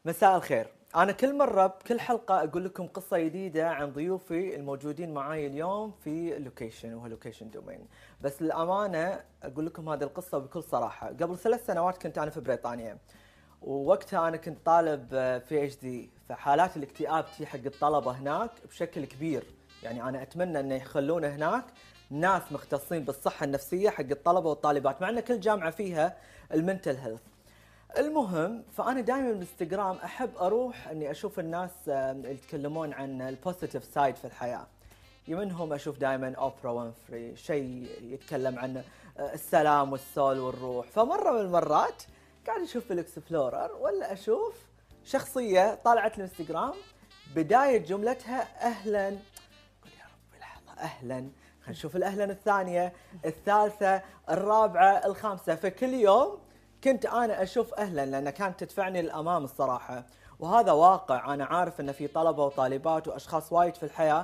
مساء الخير. أنا كل مرة بكل حلقة أقول لكم قصة جديدة عن ضيوفي الموجودين معاي اليوم في لوكيشن وهو لوكيشن دومين. بس للأمانة أقول لكم هذه القصة بكل صراحة. قبل 3 سنوات كنت أنا في بريطانيا، ووقتها أنا كنت طالب في اتش دي، فحالات الاكتئاب تي حق الطلبة هناك بشكل كبير. يعني أنا أتمنى أن يخلون هناك ناس مختصين بالصحة النفسية حق الطلبة والطالبات، مع أن كل جامعة فيها المنتل هيلث. المهم، فانا دائما بالانستغرام احب اروح اني اشوف الناس يتكلمون عن البوزيتيف سايد في الحياه. منهم اشوف دائما اوبرا وينفري، شيء يتكلم عن السلام والسول والروح. فمره من المرات قاعد اشوف في الاكسبلورر ولا اشوف شخصيه طالعت الانستغرام، بدايه جملتها اهلا. قل يا ربي لحظه، اهلا. خلينا نشوف الاهلا الثانيه، الثالثه، الرابعه، الخامسه. فكل يوم كنت أنا أشوف أهلا، لأن كانت تدفعني للأمام الصراحة. وهذا واقع، أنا عارف أن في طلبة وطالبات وأشخاص وايد في الحياة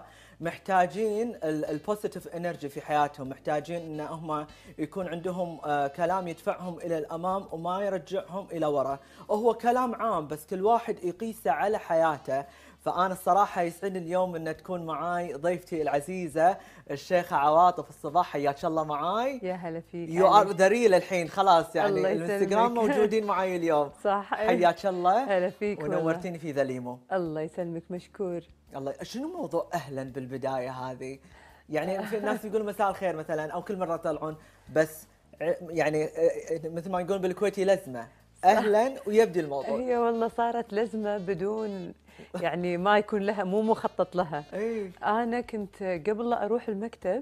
محتاجين البوزيتيف انرجي في حياتهم، محتاجين أن هم يكون عندهم كلام يدفعهم إلى الأمام وما يرجعهم إلى وراء. وهو كلام عام بس كل واحد يقيسه على حياته. فأنا الصراحة يسعدني اليوم أن تكون معاي ضيفتي العزيزة الشيخة عواطف الصباح. حياك الله معاي. يا هلا فيك. يو ار ذا ريل الحين خلاص، يعني الله الانستغرام يسلمك. موجودين معي اليوم. صح. حياك الله. هلا فيك ونورتيني في ذا ليمو. الله يسلمك، مشكور. الله. شنو موضوع اهلا بالبدايه هذه؟ يعني في الناس يقولون مساء الخير مثلا، او كل مره يطلعون، بس يعني مثل ما يقولون بالكويتي لزمه اهلا ويبدي الموضوع. هي والله صارت لزمه بدون يعني ما يكون لها، مو مخطط لها. اي. انا كنت قبل لا اروح المكتب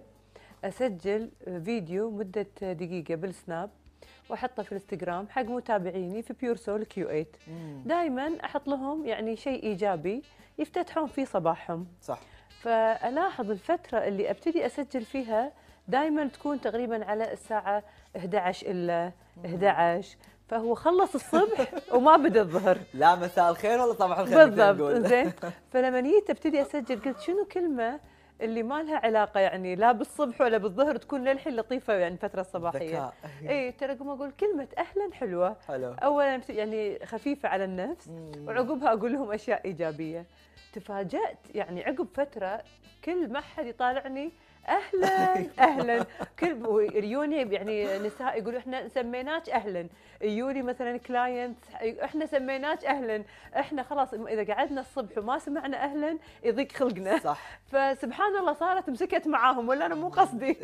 اسجل فيديو مده دقيقه بالسناب واحطه في الانستغرام حق متابعيني في بيور سول كيو 8. دائما احط لهم يعني شيء ايجابي يفتتحون فيه صباحهم. صح. فالاحظ الفتره اللي ابتدي اسجل فيها دائما تكون تقريبا على الساعه 11 الا 11، فهو خلص الصبح وما بدا الظهر. لا مساء الخير ولا صباح الخير بالضبط. زين. فلما جيت ابتدي اسجل قلت شنو كلمه اللي ما لها علاقه يعني لا بالصبح ولا بالظهر، تكون للحين لطيفه يعني الفتره الصباحيه. اي ترى اقوم اقول كلمه اهلا حلوه. حلو. اولا يعني خفيفه على النفس، وعقبها اقول لهم اشياء ايجابيه. تفاجأت يعني عقب فتره كل ما حد يطالعني اهلا اهلا. كل يجوني يعني نساء يقولوا احنا سميناك اهلا، يجوني مثلا كلاينت احنا سميناك اهلا. احنا خلاص اذا قعدنا الصبح وما سمعنا اهلا يضيق خلقنا. صح. فسبحان الله صارت مسكت معاهم، ولا انا مو قصدي.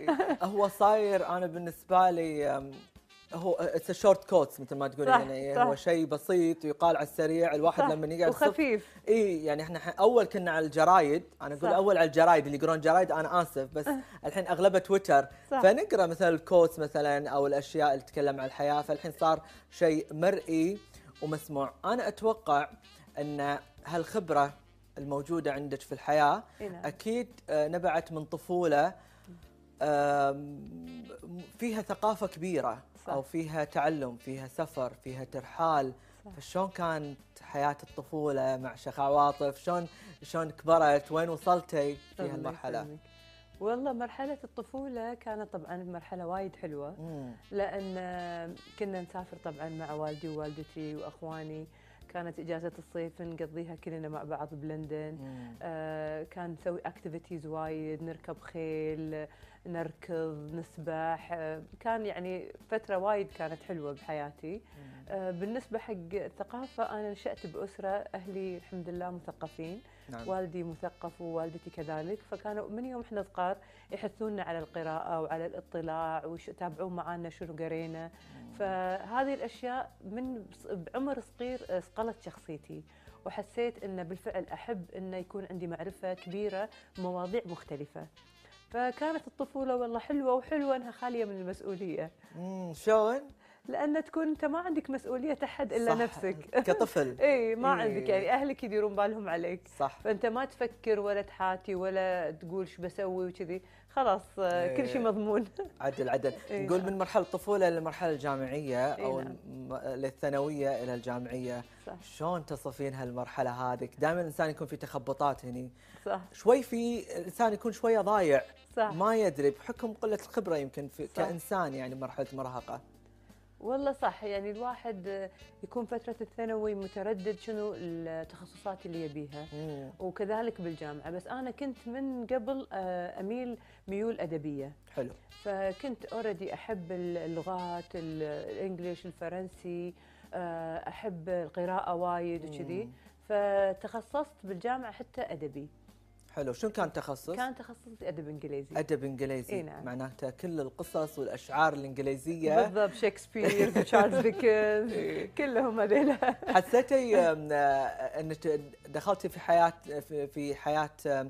هو صاير انا بالنسبه لي هو اتس شورت كوتس مثل ما تقولين، يعني صح. هو شيء بسيط ويقال على السريع. الواحد صح. لما يقعد وخفيف. اي يعني احنا اول كنا على الجرايد، انا اقول اول على الجرايد اللي يقرون جرايد، انا اسف بس الحين اغلبها تويتر. صح. فنقرا مثلا الكوتس مثلا او الاشياء اللي تتكلم عن الحياه، فالحين صار شيء مرئي ومسموع. انا اتوقع ان هالخبره الموجوده عندك في الحياه اكيد نبعت من طفوله فيها ثقافة كبيرة. صح. أو فيها تعلم، فيها سفر، فيها ترحال. صح. فشون كانت حياة الطفولة مع شيخ عواطف؟ شلون كبرت؟ وين وصلتي في هالمرحلة؟ والله مرحلة الطفولة كانت طبعا مرحلة وايد حلوة. لأن كنا نسافر طبعا مع والدي ووالدتي وأخواني. كانت إجازة الصيف نقضيها كلنا مع بعض بلندن. كان نسوي اكتيفيتيز وايد، نركب خيل، نركض، نسبح. كان يعني فترة وايد كانت حلوة بحياتي. بالنسبة حق الثقافة، أنا نشأت بأسرة أهلي الحمد لله مثقفين. نعم. والدي مثقف ووالدتي كذلك، فكانوا من يوم احنا صغار يحثونا على القراءة وعلى الاطلاع ويتابعون معنا شنو قرينا. فهذه الأشياء من بعمر صغير صقلت شخصيتي، وحسيت أن بالفعل أحب أن يكون عندي معرفة كبيرة بمواضيع مختلفة. فكانت الطفولة والله حلوة، وحلوة أنها خالية من المسؤولية. شلون؟ لأن تكون أنت ما عندك مسؤولية أحد إلا صح. نفسك كطفل. إي ما عندك، يعني أهلك يديرون بالهم عليك. صح. فأنت ما تفكر ولا تحاتي ولا تقول شو بسوي وكذي، خلاص كل شيء مضمون. عدل. نقول من مرحلة الطفولة للمرحلة الجامعية أو للثانوية إلى الجامعية. صح. شلون تصفين هالمرحلة هذه؟ دائما الإنسان يكون في تخبطات هني. صح. شوي في الإنسان يكون شوية ضايع. صح. ما يدري بحكم قلة الخبرة يمكن في كإنسان، يعني مرحلة مراهقة. والله صح، يعني الواحد يكون فترة الثانوي متردد شنو التخصصات اللي يبيها، وكذلك بالجامعة. بس أنا كنت من قبل أميل ميول أدبية. حلو. فكنت اوريدي احب اللغات، الانجليش، الفرنسي، احب القراءة وايد وكذي. فتخصصت بالجامعة حتى أدبي. حلو. شنو كان تخصص؟ كان تخصصي أدب إنجليزي. أدب إنجليزي. إيه نعم. معناته كل القصص والأشعار الإنجليزية. بالضبط، شكسبير وتشارلز ديكنز كلهم هذيلا. حسيتي أنك دخلتي في حياة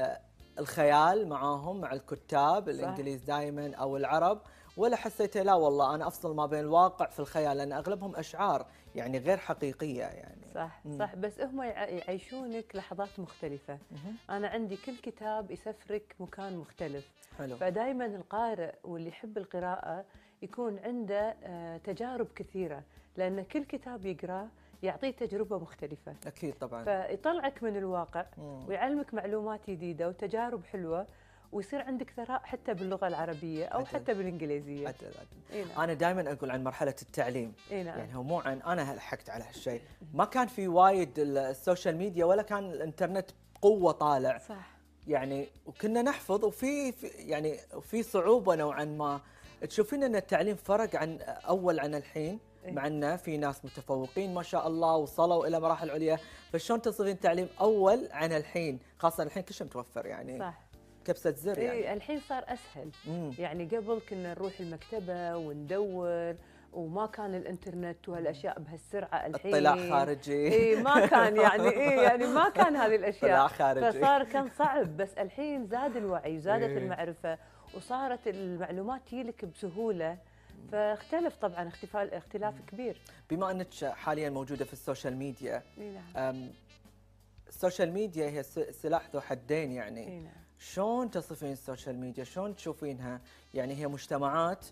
الخيال معاهم، مع الكتاب الإنجليز دائما أو العرب، ولا حسيتي لا والله أنا أفصل ما بين الواقع في الخيال، لأن أغلبهم أشعار يعني غير حقيقية يعني؟ صح صح، بس هم يعيشونك لحظات مختلفة. أنا عندي كل كتاب يسفرك مكان مختلف. حلو. فدائما القارئ واللي يحب القراءة يكون عنده تجارب كثيرة، لأن كل كتاب يقراه يعطيه تجربة مختلفة. أكيد طبعا. فيطلعك من الواقع ويعلمك معلومات جديدة وتجارب حلوة، ويصير عندك ثراء حتى باللغة العربية أو حتى بالإنجليزية. إيه نعم. أنا دائما أقول عن مرحلة التعليم. إيه نعم. يعني هو مو عن أنا لحقت على هالشيء، ما كان في وايد السوشيال ميديا ولا كان الإنترنت بقوة طالع. صح. يعني وكنا نحفظ، وفي يعني في صعوبة نوعا ما. تشوفين أن التعليم فرق عن الحين؟ مع أنه في ناس متفوقين ما شاء الله وصلوا إلى مراحل عليا، فشلون تصفين تعليم أول عن الحين؟ خاصة الحين كل شيء متوفر يعني. صح. كبسة زر يعني. إيه الحين صار أسهل. يعني قبل كنا نروح المكتبة وندور، وما كان الانترنت وهالاشياء بهالسرعه. الحين اطلاع خارجي. اي ما كان يعني ما كان هذه الاشياء. اطلاع خارجي. فصار كان صعب، بس الحين زاد الوعي وزادت المعرفه وصارت المعلومات تجيلك بسهوله. فاختلف طبعا اختلاف كبير. بما انك حاليا موجوده في السوشيال ميديا. نعم. السوشيال ميديا هي سلاح ذو حدين يعني. نعم. شلون تصفين السوشيال ميديا؟ شلون تشوفينها؟ يعني هي مجتمعات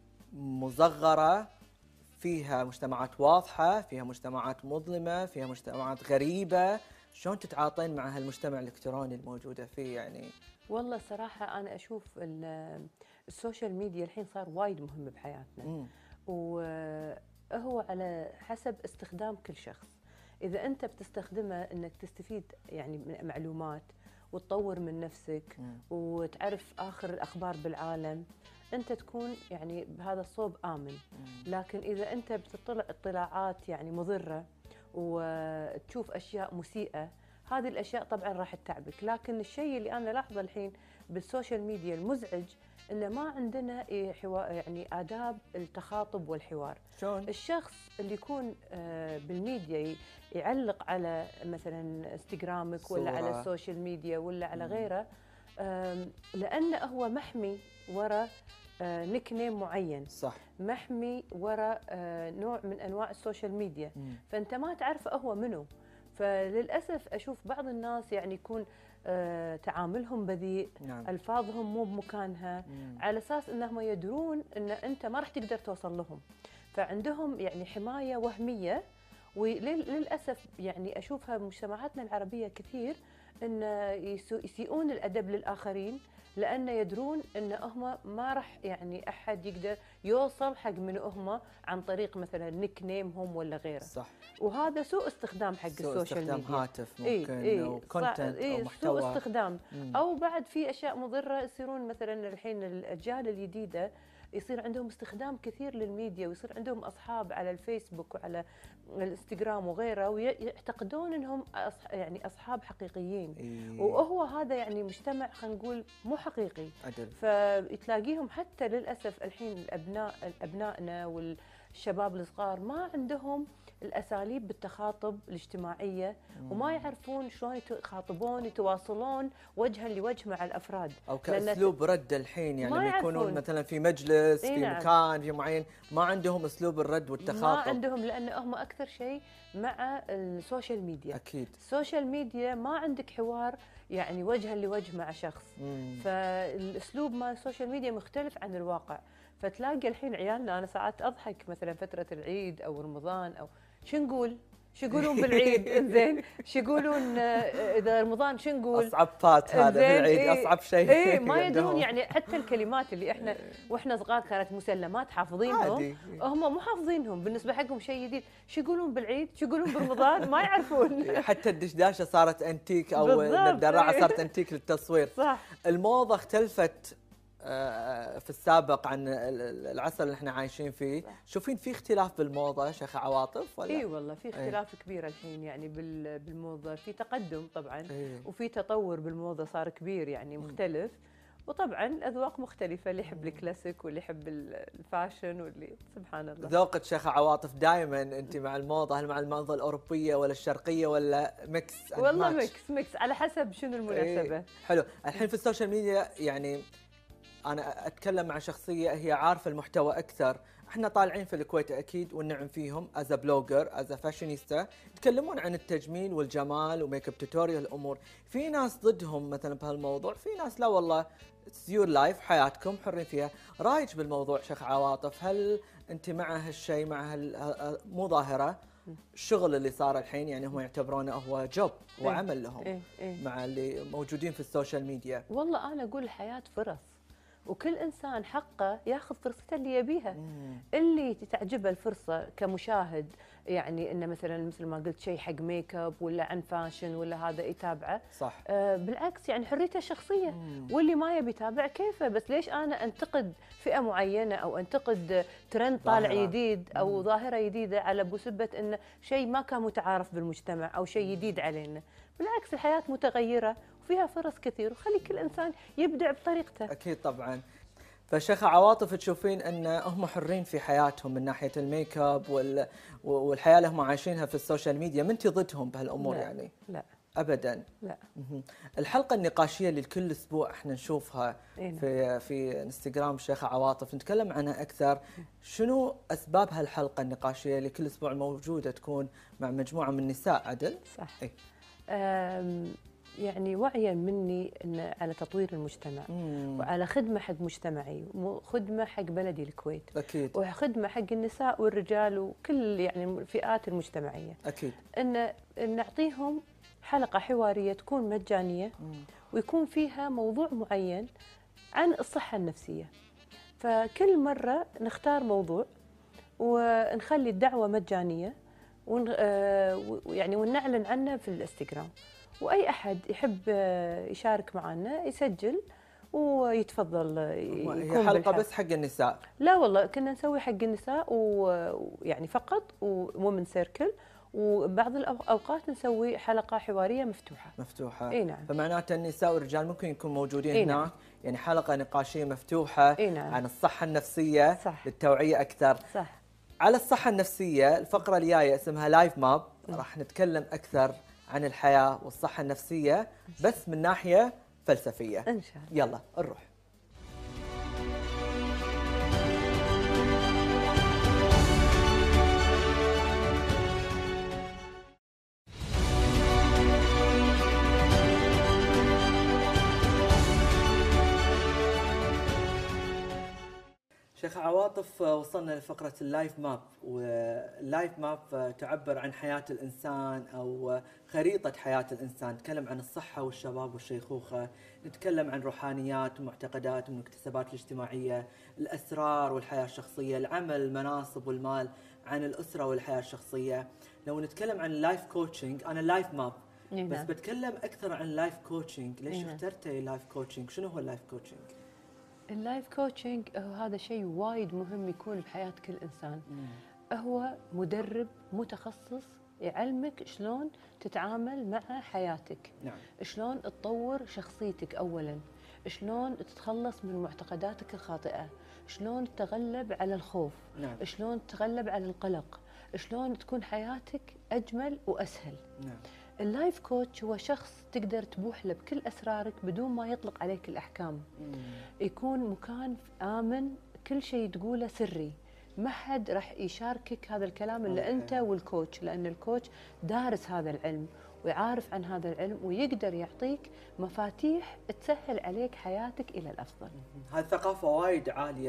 مصغرة، فيها مجتمعات واضحة، فيها مجتمعات مظلمة، فيها مجتمعات غريبة. شلون تتعاطين مع هالمجتمع الإلكتروني الموجودة فيه يعني؟ والله صراحة أنا أشوف السوشيال ميديا الحين صار وايد مهم بحياتنا. وهو على حسب استخدام كل شخص. إذا أنت بتستخدمه أنك تستفيد يعني من معلومات وتطور من نفسك وتعرف آخر الأخبار بالعالم، أنت تكون يعني بهذا الصوب آمن. لكن إذا أنت بتطلع اطلاعات يعني مضرة وتشوف أشياء مسيئة، هذه الأشياء طبعا راح تتعبك. لكن الشيء اللي أنا لاحظه الحين بالسوشيال ميديا المزعج إنه ما عندنا يعني آداب التخاطب والحوار. شلون؟ الشخص اللي يكون بالميديا يعلق على مثلا انستغرامك ولا على السوشيال ميديا ولا على غيره، لأنه هو محمي وراء نيك نيم معين. صح. محمي وراء نوع من أنواع السوشيال ميديا. فأنت ما تعرف هو منو. فللأسف أشوف بعض الناس يعني يكون تعاملهم بذيء. نعم. ألفاظهم مو بمكانها. على أساس أنهم يدرون أن أنت ما راح تقدر توصل لهم، فعندهم يعني حماية وهمية. وللأسف يعني أشوفها بمجتمعاتنا العربية كثير أن يسيئون الأدب للآخرين، لأن يدرون أن هم ما راح يعني أحد يقدر يوصل حق من هم عن طريق مثلا نيك نيمهم ولا غيره. صح. وهذا سوء استخدام حق السوشيال ميديا. استخدام هاتف ممكن أو كونتنت أو محتوى. سوء استخدام. أو بعد في أشياء مضرة يصيرون مثلا الحين الأجيال الجديدة يصير عندهم استخدام كثير للميديا، ويصير عندهم أصحاب على الفيسبوك وعلى الانستغرام وغيره، ويعتقدون أنهم يعني أصحاب حقيقيين. وهو هذا يعني مجتمع خلينا نقول مو حقيقي. فتلاقيهم حتى للأسف الحين أبنائنا والشباب الصغار ما عندهم الأساليب بالتخاطب الاجتماعية، وما يعرفون شلون يخاطبون يتواصلون وجها لوجه مع الأفراد، أو كأسلوب رد الحين يعني لما يكونون مثلا في مجلس في نعم. مكان في معين، ما عندهم أسلوب الرد والتخاطب. ما عندهم، لأن هم أكثر شيء مع السوشيال ميديا. أكيد. السوشيال ميديا ما عندك حوار يعني وجها لوجه مع شخص. فالأسلوب مال السوشيال ميديا مختلف عن الواقع. فتلاقي الحين عيالنا، أنا ساعات أضحك مثلا فترة العيد أو رمضان أو شو نقول؟ شو يقولون بالعيد؟ انزين شو يقولون اذا رمضان شو نقول؟ اصعب بات هذا بالعيد، اصعب شيء. اي ما يدرون يعني حتى الكلمات اللي احنا واحنا صغار كانت مسلمات حافظينهم، هم مو حافظينهم، بالنسبه حقهم شيء جديد. شو يقولون بالعيد؟ شو يقولون برمضان؟ ما يعرفون. حتى الدشداشه صارت انتيك، او الدراعه صارت انتيك للتصوير. صح. الموضه اختلفت في السابق عن العصر اللي احنا عايشين فيه. شوفين في اختلاف بالموضه شيخة عواطف ولا؟ اي والله في اختلاف كبير الحين يعني بالموضه، في تقدم طبعا وفي تطور بالموضه صار كبير يعني مختلف. وطبعا الاذواق مختلفه، اللي يحب الكلاسيك واللي يحب الفاشن واللي سبحان الله. ذوقك شيخة عواطف دائما انت مع الموضه، هل مع الموضه الاوروبيه ولا الشرقيه ولا ميكس؟ والله ميكس على حسب شنو المناسبه. حلو. الحين في السوشيال ميديا يعني انا اتكلم مع شخصيه هي عارفه المحتوى اكثر. احنا طالعين في الكويت اكيد والنعم فيهم از بلوجر از فاشينيستا، يتكلمون عن التجميل والجمال وميك اب توتوريال الامور. في ناس ضدهم مثلا بهالموضوع، في ناس لا والله اتس يور لايف، حياتكم حرين فيها. رايك بالموضوع شيخ عواطف؟ هل انت مع هالشيء، مع مو ظاهره الشغل اللي صار الحين، يعني هم يعتبرونه هو جوب، هو عمل لهم مع اللي موجودين في السوشيال ميديا؟ والله انا اقول الحياه فرص، وكل انسان حقه ياخذ فرصته اللي يبيها. اللي تعجبه الفرصه كمشاهد، يعني انه مثلا مثل ما قلت شيء حق ميك اب ولا عن فاشن ولا هذا يتابعه، صح. بالعكس يعني حريته الشخصيه. واللي ما يبي يتابع كيفه، بس ليش انا انتقد فئه معينه او انتقد ترند طالع جديد او ظاهره جديده على بسبه انه شيء ما كان متعارف بالمجتمع او شيء جديد علينا؟ بالعكس الحياه متغيره وفيها فرص كثير، وخلي كل انسان يبدع بطريقته. اكيد طبعا. فشيخة عواطف تشوفين ان هم حرين في حياتهم من ناحيه الميك اب والحياه اللي هم عايشينها في السوشيال ميديا، ما انت ضدهم بهالامور؟ لا يعني لا ابدا. لا. الحلقه النقاشيه اللي كل اسبوع احنا نشوفها في انستغرام شيخة عواطف، نتكلم عنها اكثر. شنو اسباب هالحلقه النقاشيه اللي كل اسبوع موجوده، تكون مع مجموعه من النساء؟ عدل صح. يعني وعيا مني إن على تطوير المجتمع وعلى خدمة حق مجتمعي وخدمة حق بلدي الكويت أكيد، وخدمة حق النساء والرجال وكل يعني الفئات المجتمعية. أكيد. إن نعطيهم حلقة حوارية تكون مجانية ويكون فيها موضوع معين عن الصحة النفسية. فكل مرة نختار موضوع ونخلي الدعوة مجانية يعني ونعلن عنه في الانستغرام، واي احد يحب يشارك معنا يسجل ويتفضل يكون هي حلقه بس حق النساء؟ لا والله كنا نسوي حق النساء ويعني فقط وومن سيركل، وبعض الاوقات نسوي حلقه حواريه مفتوحه. اي نعم. فمعناته النساء والرجال ممكن يكونوا موجودين هناك. نعم. يعني حلقه نقاشيه مفتوحه. نعم. عن الصحه النفسيه. صح. للتوعيه اكثر. صح. على الصحه النفسيه الفقره الجايه اسمها لايف ماب، راح نتكلم اكثر عن الحياة والصحة النفسية بس من ناحية فلسفية إن شاء الله. يلا نروح. شيخ عواطف، وصلنا لفقرة اللايف ماب، واللايف ماب تعبر عن حياة الإنسان أو خريطة حياة الإنسان. نتكلم عن الصحة والشباب والشيخوخة، نتكلم عن روحانيات ومعتقدات والمكتسبات الاجتماعية، الأسرار والحياة الشخصية، العمل، المناصب والمال، عن الأسرة والحياة الشخصية. لو نتكلم عن اللايف كوتشنج، أنا لايف ماب بس بتكلم أكثر عن لايف كوتشنج. ليش اخترتي لايف كوتشنج؟ شنو هو اللايف كوتشنج؟ اللايف كوتشنج هذا شيء وايد مهم يكون بحياة كل إنسان. هو مدرب متخصص يعلمك شلون تتعامل مع حياتك. نعم. شلون تطور شخصيتك أولاً، شلون تتخلص من معتقداتك الخاطئة، شلون تتغلب على الخوف. نعم. شلون تتغلب على القلق، شلون تكون حياتك أجمل وأسهل. نعم. اللايف كوتش هو شخص تقدر تبوح له بكل أسرارك بدون ما يطلق عليك الأحكام. يكون مكان آمن، كل شيء تقوله سري، ما حد راح يشاركك هذا الكلام إلا أنت والكوتش، لأن الكوتش دارس هذا العلم ويعارف عن هذا العلم ويقدر يعطيك مفاتيح تسهل عليك حياتك إلى الأفضل. هذه ثقافة وايد عالية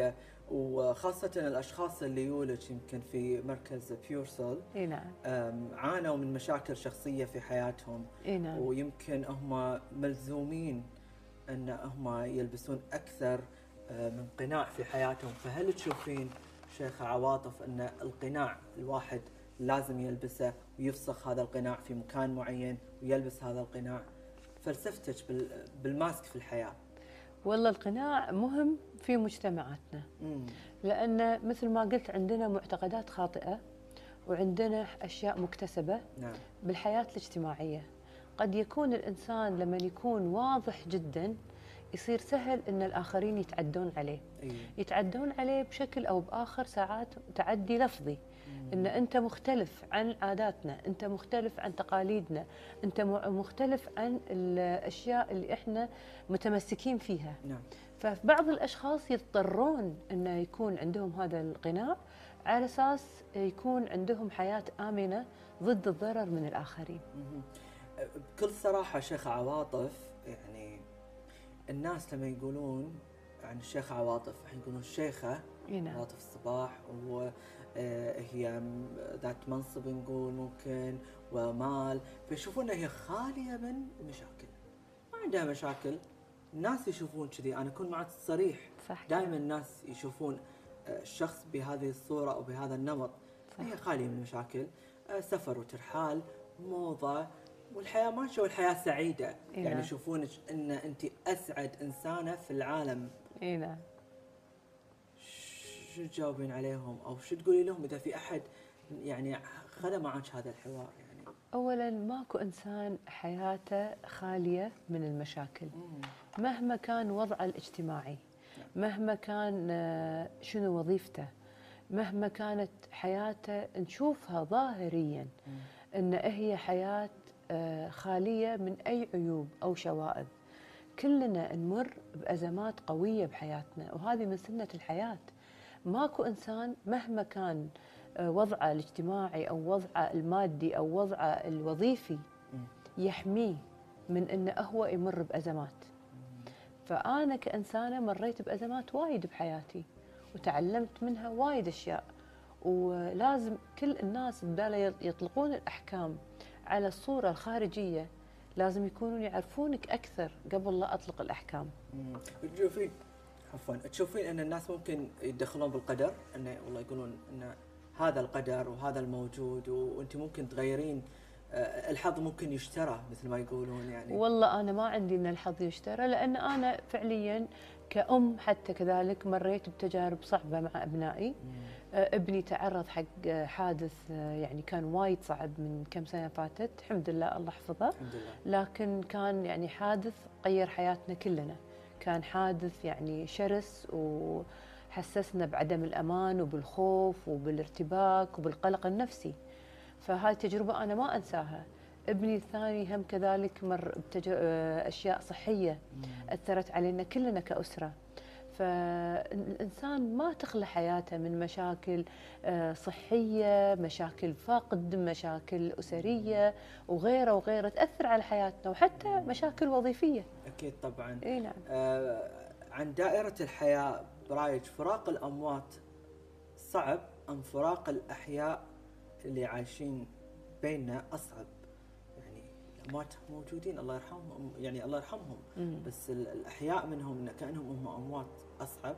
وخاصة الأشخاص اللي يولج يمكن في مركز بيور سول اي نعم. عانوا من مشاكل شخصية في حياتهم. اي نعم. ويمكن هم ملزومين أن هم يلبسون أكثر من قناع في حياتهم. فهل تشوفين شيخة عواطف أن القناع الواحد لازم يلبسه ويفسخ هذا القناع في مكان معين ويلبس هذا القناع؟ فلسفتك بالماسك في الحياة. والله القناع مهم في مجتمعاتنا، لأن مثل ما قلت عندنا معتقدات خاطئة وعندنا أشياء مكتسبة. نعم. بالحياة الاجتماعية قد يكون الإنسان لما يكون واضح جدا يصير سهل أن الآخرين يتعدون عليه. يتعدون عليه بشكل أو بآخر، ساعات تعدي لفظي، أن أنت مختلف عن عاداتنا، أنت مختلف عن تقاليدنا، أنت مختلف عن الأشياء اللي إحنا متمسكين فيها. نعم. فبعض الأشخاص يضطرون أن يكون عندهم هذا القناع على أساس يكون عندهم حياة آمنة ضد الضرر من الآخرين. بكل صراحة شيخ عواطف، يعني الناس لما يقولون عن الشيخ عواطف يقولون الشيخة عواطف الصباح، وهي ذات منصب نقول ممكن ومال، فيشوفون هي خالية من المشاكل، ما عندها مشاكل. الناس يشوفون كذي، أنا أكون معك صريح. دائما الناس يشوفون الشخص بهذه الصورة أو بهذا النمط. هي خالية من المشاكل، سفر وترحال، موضة، والحياة ماشية والحياة سعيدة. يعني يشوفونك أن أنت أسعد إنسانة في العالم. نعم. شو تجاوبين عليهم أو شو تقولي لهم إذا في أحد يعني خذ معك هذا الحوار؟ يعني أولا ماكو إنسان حياته خالية من المشاكل مهما كان وضعه الاجتماعي، مهما كان شنو وظيفته، مهما كانت حياته نشوفها ظاهريا أن هي حياة خالية من أي عيوب أو شوائب. كلنا نمر بأزمات قوية بحياتنا، وهذه من سنة الحياة. ماكو إنسان مهما كان وضعه الاجتماعي أو وضعه المادي أو وضعه الوظيفي يحميه من أنه هو يمر بأزمات. فأنا كإنسانة مريت بأزمات وايد بحياتي وتعلمت منها وايد أشياء، ولازم كل الناس بدال يطلقون الأحكام على الصورة الخارجية لازم يكونون يعرفونك أكثر قبل لا أطلق الأحكام. تشوفين أن الناس ممكن يدخلون بالقدر، أنه والله يقولون أن هذا القدر وهذا الموجود وأنت ممكن تغيرين، الحظ ممكن يشترى مثل ما يقولون يعني؟ والله أنا ما عندي أن الحظ يشترى، لأن أنا فعليا كأم حتى كذلك مريت بتجارب صعبة مع أبنائي. ابني تعرض حق حادث يعني كان وايد صعب من كم سنة فاتت، الحمد لله الله حفظه. الحمد لله. لكن كان يعني حادث غير حياتنا كلنا، كان حادث يعني شرس وحسسنا بعدم الأمان وبالخوف وبالارتباك وبالقلق النفسي. فهاي التجربة أنا ما أنساها. ابني الثاني هم كذلك مر أشياء صحية أثرت علينا كلنا كأسرة. فالإنسان ما تخلى حياته من مشاكل صحية، مشاكل فقد، مشاكل أسرية وغيره وغيره تأثر على حياتنا، وحتى مشاكل وظيفية. أكيد طبعا. إيه نعم. عن دائرة الحياة برأيك فراق الأموات صعب أم فراق الأحياء اللي عايشين بيننا أصعب؟ يعني الأموات موجودين الله يرحمهم، يعني الله يرحمهم، بس الأحياء منهم كأنهم هم أموات أصعب.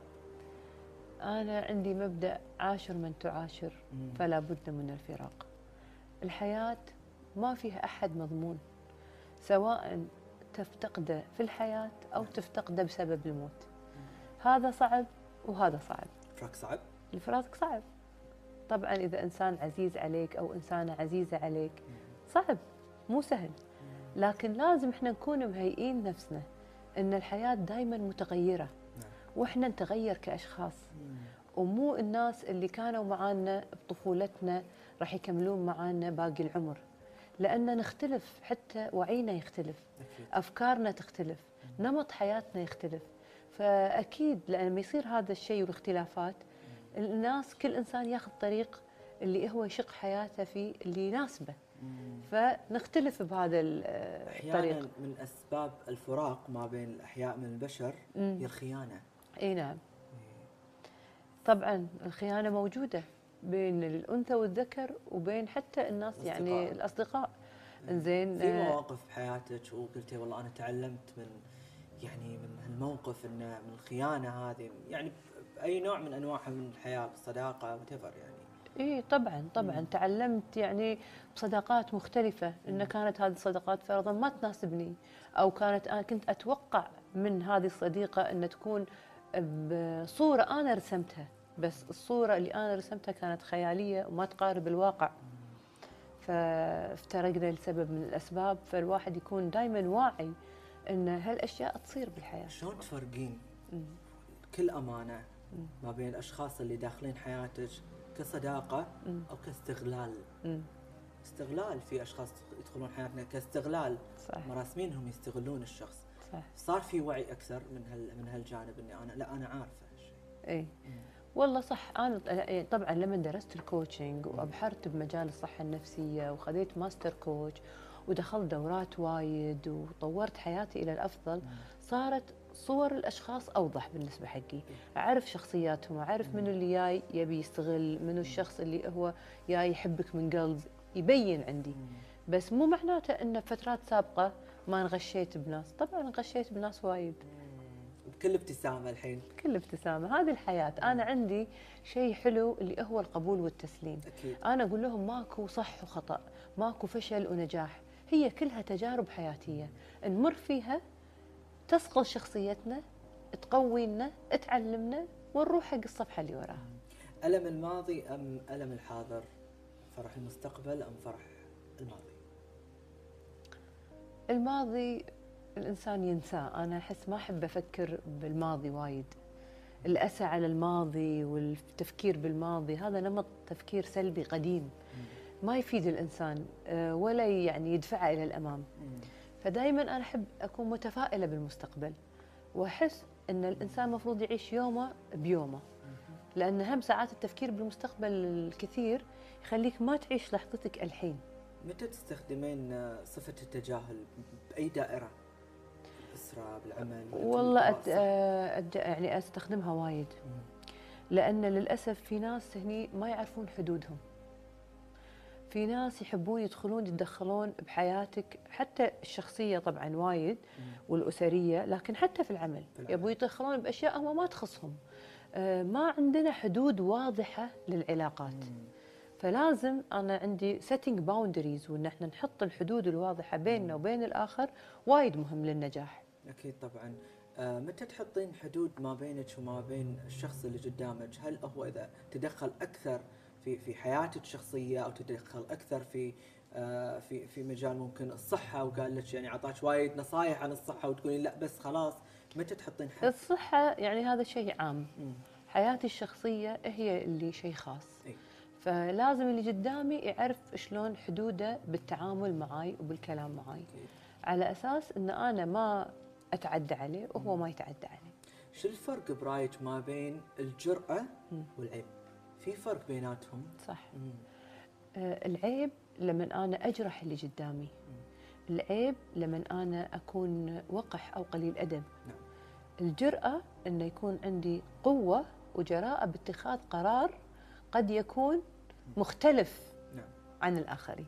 أنا عندي مبدأ عاشر من تعاشر فلا بد من الفراق. الحياة ما فيها أحد مضمون، سواء تفتقده في الحياة أو تفتقده بسبب الموت. هذا صعب وهذا صعب. الفراق صعب؟ الفراق صعب طبعا. إذا إنسان عزيز عليك أو إنسانة عزيزة عليك صعب، مو سهل. لكن لازم إحنا نكون مهيئين نفسنا إن الحياة دائما متغيرة، وإحنا نتغير كأشخاص، ومو الناس اللي كانوا معانا بطفولتنا راح يكملون معانا باقي العمر، لأن نختلف، حتى وعينا يختلف، أفكارنا تختلف، نمط حياتنا يختلف. فأكيد لما يصير هذا الشيء والاختلافات، الناس كل إنسان ياخذ طريق اللي هو يشق حياته فيه اللي يناسبه، فنختلف بهذا الطريق. أحيانا من أسباب الفراق ما بين الأحياء من البشر هي الخيانة. اي نعم. طبعا الخيانه موجوده بين الانثى والذكر وبين حتى الناس يعني الاصدقاء. انزين في مواقف بحياتك وقلتي والله انا تعلمت من يعني من هالموقف انه من الخيانه هذه، يعني باي نوع من انواعها من الحياه، بالصداقه whatever يعني. اي طبعا تعلمت يعني بصداقات مختلفه، ان كانت هذه الصداقات فرضا ما تناسبني، او كانت انا كنت اتوقع من هذه الصديقه ان تكون بصوره انا رسمتها، بس الصوره اللي انا رسمتها كانت خياليه وما تقارب الواقع. فافترقنا لسبب من الاسباب، فالواحد يكون دائما واعي ان هالاشياء تصير بالحياه. شلون تفرقين كل امانه ما بين الاشخاص اللي داخلين حياتك كصداقه او كاستغلال؟ استغلال، في اشخاص يدخلون حياتنا كاستغلال، صح. مراسمينهم يستغلون الشخص. صح. صار في وعي اكثر من هالجانب، اني انا عارفه هالشيء. اي والله صح. انا طبعا لما درست الكوتشنج وابحرت بمجال الصحه النفسيه وخذيت ماستر كوتش ودخلت دورات وايد وطورت حياتي الى الافضل، صارت صور الاشخاص اوضح بالنسبه حقي، اعرف شخصياتهم، اعرف منو اللي جاي يبي يستغل، منو الشخص اللي هو جاي يحبك من قلب، يبين عندي. بس مو معناته ان بفترات سابقه ما انغشيت بناس، طبعا انغشيت بناس وايد. بكل ابتسامه الحين. كل ابتسامه، هذه الحياه. انا عندي شيء حلو اللي هو القبول والتسليم. أكيد. انا اقول لهم ماكو صح وخطا، ماكو فشل ونجاح، هي كلها تجارب حياتيه نمر فيها، تصقل شخصيتنا، تقوينا، تعلمنا، ونروح حق الصفحه اللي وراها. ألم الماضي أم ألم الحاضر؟ فرح المستقبل أم فرح الماضي؟ الماضي الإنسان ينساه، أنا أحس ما أحب أفكر بالماضي وايد. الأسى على الماضي والتفكير بالماضي هذا نمط تفكير سلبي قديم ما يفيد الإنسان ولا يعني يدفعه إلى الأمام. فدائما أنا أحب أكون متفائلة بالمستقبل، وأحس أن الإنسان المفروض يعيش يومه بيومه، لأن هم ساعات التفكير بالمستقبل الكثير يخليك ما تعيش لحظتك الحين. متى تستخدمين صفة التجاهل بأي دائرة؟ بالأسرة، بالعمل؟ والله يعني استخدمها وايد، لأن للأسف في ناس هني ما يعرفون حدودهم. في ناس يحبون يدخلون يتدخلون بحياتك، حتى الشخصية طبعا وايد والأسرية، لكن حتى في العمل يبون يدخلون بأشياء هم ما تخصهم. ما عندنا حدود واضحة للعلاقات. فلازم أنا عندي setting boundaries، وإن احنا نحط الحدود الواضحة بيننا وبين الآخر وايد مهم للنجاح. أكيد طبعا. متى تحطين حدود ما بينك وما بين الشخص اللي قدامك؟ هل هو إذا تدخل أكثر في حياتك الشخصية، أو تدخل أكثر في مجال ممكن الصحة، وقال لك يعني عطاك وايد نصايح عن الصحة وتقولين لا بس خلاص؟ متى تحطين حد؟ الصحة يعني هذا شيء عام. حياتي الشخصية هي اللي شيء خاص. فلازم اللي قدامي يعرف شلون حدوده بالتعامل معاي وبالكلام معاي، على أساس أن أنا ما أتعدى عليه وهو ما يتعدى عليه. شو الفرق برايك ما بين الجرأة والعيب؟ في فرق بيناتهم؟ صح. العيب لما أنا أجرح اللي قدامي. العيب لما أنا أكون وقح أو قليل أدب. نعم. الجرأة أنه يكون عندي قوة وجراءة باتخاذ قرار قد يكون مختلف نعم. عن الآخرين.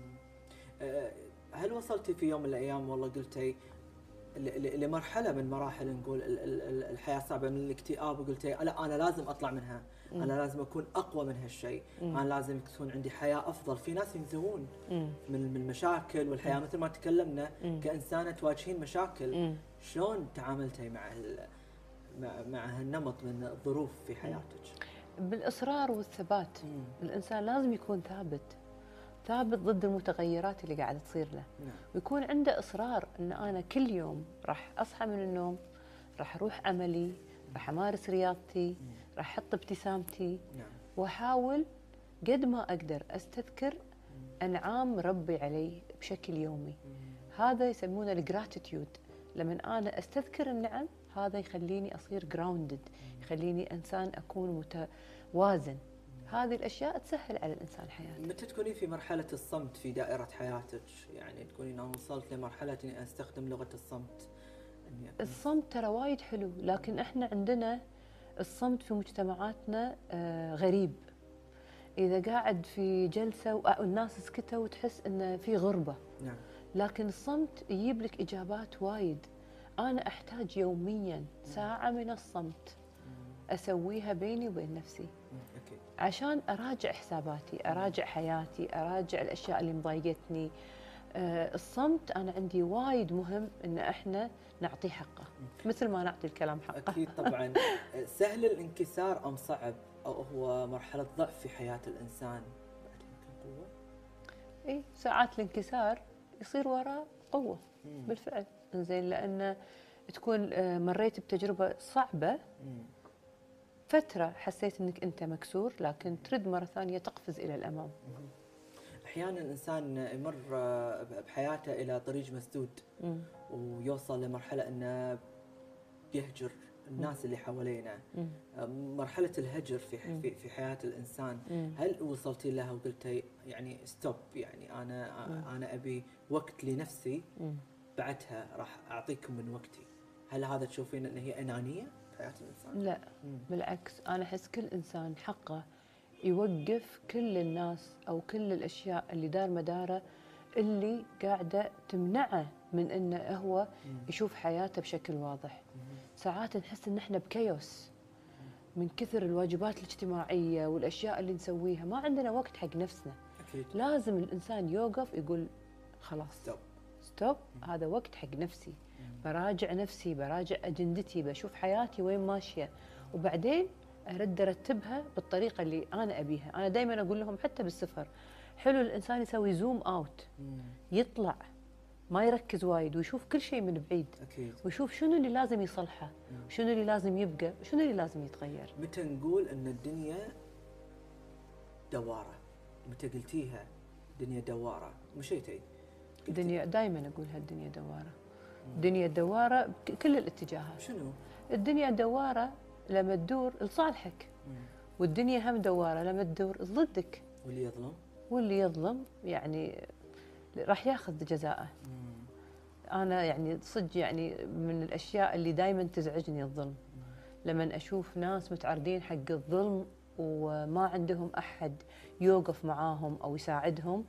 هل وصلتي في يوم من الأيام والله قلتي لمرحلة من مراحل نقول الحياة صعبة، من الاكتئاب، وقلتي لا أنا لازم أطلع منها، أنا لازم أكون أقوى من هالشيء، أنا لازم تكون عندي حياة أفضل؟ في ناس ينزهون من المشاكل والحياة، مثل ما تكلمنا كإنسانة تواجهين مشاكل. شلون تعاملتي مع هالنمط من الظروف في حياتك؟ بالإصرار والثبات. الإنسان لازم يكون ثابت ضد المتغيرات اللي قاعدة تصير له. ويكون عنده إصرار أن أنا كل يوم راح أصحى من النوم، راح أروح عملي، راح أمارس رياضتي، راح أحط ابتسامتي، وأحاول قد ما أقدر أستذكر أنعام ربي علي بشكل يومي. هذا يسمونه الجراتيتيود. لما أنا أستذكر النعم هذا يخليني أصير جراوندد، يخليني إنسان أكون متوازن. هذه الأشياء تسهل على الإنسان حياته. متى تكونين في مرحلة الصمت في دائرة حياتك؟ يعني تكونين أنا وصلت لمرحلة إني أستخدم لغة الصمت. الصمت ترى وايد حلو، لكن إحنا عندنا الصمت في مجتمعاتنا غريب. إذا قاعد في جلسة والناس سكتوا وتحس إن في غربة. نعم. لكن الصمت يجيب لك إجابات وايد. أنا أحتاج يومياً ساعة من الصمت أسويها بيني وبين نفسي، أكيد. عشان أراجع حساباتي، أراجع حياتي، أراجع الأشياء اللي مضايقتني. الصمت أنا عندي وايد مهم إن إحنا نعطيه حقه، مثل ما نعطي الكلام حقه. أكيد طبعا. سهل الانكسار أم صعب، أو هو مرحلة ضعف في حياة الإنسان بعد يمكن قوة؟ إيه، ساعات الانكسار يصير وراه قوة بالفعل. زين، لأن تكون مريت بتجربة صعبة، فترة حسيت انك انت مكسور، لكن ترد مرة ثانية تقفز الى الامام. احيانا الانسان يمر بحياته الى طريق مسدود، ويوصل لمرحلة انه يهجر الناس اللي حوالينا. مرحلة الهجر في حياة الانسان، هل وصلتي لها وقلتي يعني ستوب، يعني انا ابي وقت لنفسي، بعدها راح اعطيكم من وقتي؟ هل هذا تشوفين ان هي انانية في حياة الانسان؟ لا، بالعكس، انا احس كل انسان حقه يوقف كل الناس او كل الاشياء اللي دار مداره اللي قاعده تمنعه من انه هو يشوف حياته بشكل واضح. ساعات نحس ان احنا بكيوس من كثر الواجبات الاجتماعيه والاشياء اللي نسويها، ما عندنا وقت حق نفسنا. أكيد. لازم الانسان يوقف يقول خلاص ستوب، هذا وقت حق نفسي. براجع نفسي، براجع اجندتي، بشوف حياتي وين ماشيه، وبعدين ارد ارتبها بالطريقه اللي انا ابيها. انا دائما اقول لهم حتى بالسفر، حلو الانسان يسوي زوم اوت، يطلع ما يركز وايد ويشوف كل شيء من بعيد. أكيد. ويشوف شنو اللي لازم يصلحه، شنو اللي لازم يبقى، وشنو اللي لازم يتغير. متى نقول ان الدنيا دواره؟ متى قلتيها الدنيا دواره؟ مشيتي الدنيا دائما اقولها، الدنيا دواره. الدنيا دواره بكل الاتجاهات. شنو؟ الدنيا دواره لما تدور لصالحك، والدنيا هم دواره لما تدور ضدك. واللي يظلم؟ واللي يظلم يعني راح ياخذ جزاءه. انا يعني صدق يعني من الاشياء اللي دائما تزعجني الظلم. لما اشوف ناس متعرضين حق الظلم وما عندهم احد يوقف معاهم او يساعدهم،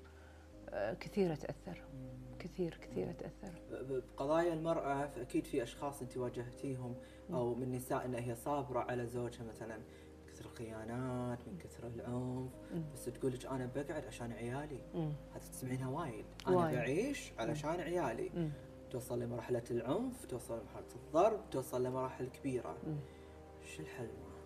كثير اتاثر، كثير اتاثر. بقضايا المراه اكيد في اشخاص انت واجهتيهم، او من نساء ان هي صابره على زوجها مثلا من كثر الخيانات، من كثر العنف، بس تقول لك انا بقعد عشان عيالي. هذا تسمعينها وايد، انا بعيش علشان عيالي. توصل لمرحله العنف، توصل لمرحله الضرب، توصل لمراحل كبيره. شو الحل؟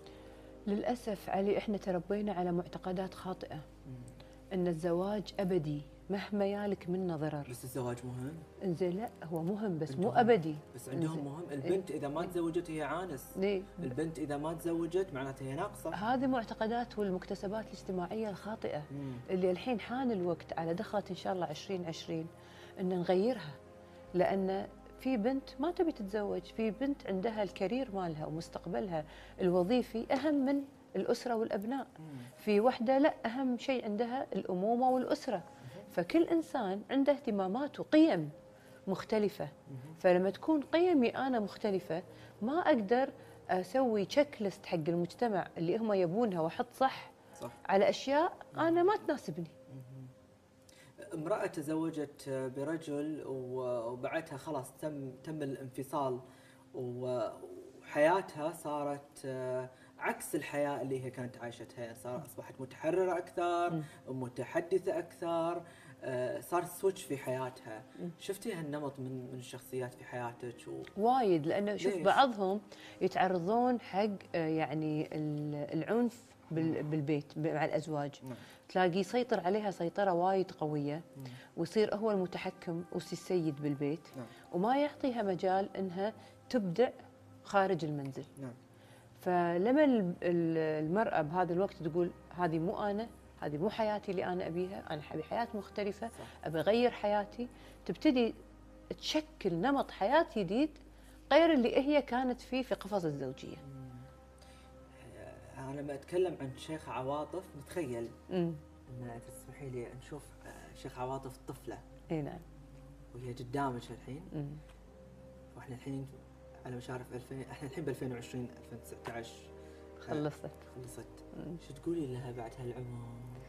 للاسف علي، احنا تربينا على معتقدات خاطئه ان الزواج ابدي مهما يالك منه ضرر. بس الزواج مهم. انزين، لا هو مهم بس مو ابدي. بس عندهم مهم. البنت اذا ما تزوجت هي عانس. ليه؟ البنت اذا ما تزوجت معناتها هي ناقصه. هذه معتقدات والمكتسبات الاجتماعيه الخاطئه اللي الحين حان الوقت على دخلت ان شاء الله 2020 ان نغيرها. لان في بنت ما تبي تتزوج، في بنت عندها الكارير مالها ومستقبلها الوظيفي اهم من الاسره والابناء. في وحده لا، اهم شيء عندها الامومه والاسره. فكل انسان عنده اهتمامات وقيم مختلفه. فلما تكون قيمي انا مختلفه، ما اقدر اسوي تشيك ليست حق المجتمع اللي هم يبونها واحط صح على اشياء انا ما تناسبني. امرأة تزوجت برجل وبعدها خلاص تم الانفصال، وحياتها صارت عكس الحياة اللي هي كانت عايشتها. أصبحت متحررة أكثر، متحدثة أكثر، صار سويتش في حياتها. شفتي هالنمط من الشخصيات في حياتك؟ وايد، لأنه شوف بعضهم يتعرضون حق يعني العنف بالبيت مع الأزواج. تلاقيه يسيطر عليها سيطرة وايد قوية، ويصير هو المتحكم والسيد بالبيت، وما يعطيها مجال انها تبدع خارج المنزل. فلما المرأة بهذا الوقت تقول هذه مو أنا، هذه مو حياتي اللي أنا أبيها، أنا أبي حياة مختلفة، أبي أغير حياتي، تبتدي تشكل نمط حياة جديد غير اللي هي كانت فيه في قفص الزوجية. أنا لما أتكلم عن شيخ عواطف متخيل أن تسمحي لي نشوف شيخ عواطف طفلة. اي نعم. وهي قدامك الحين. واحنا الحين على مشارف 2000، احنا الحين ب 2020 2019 خلصت. شو تقولي لها بعد هالعمر؟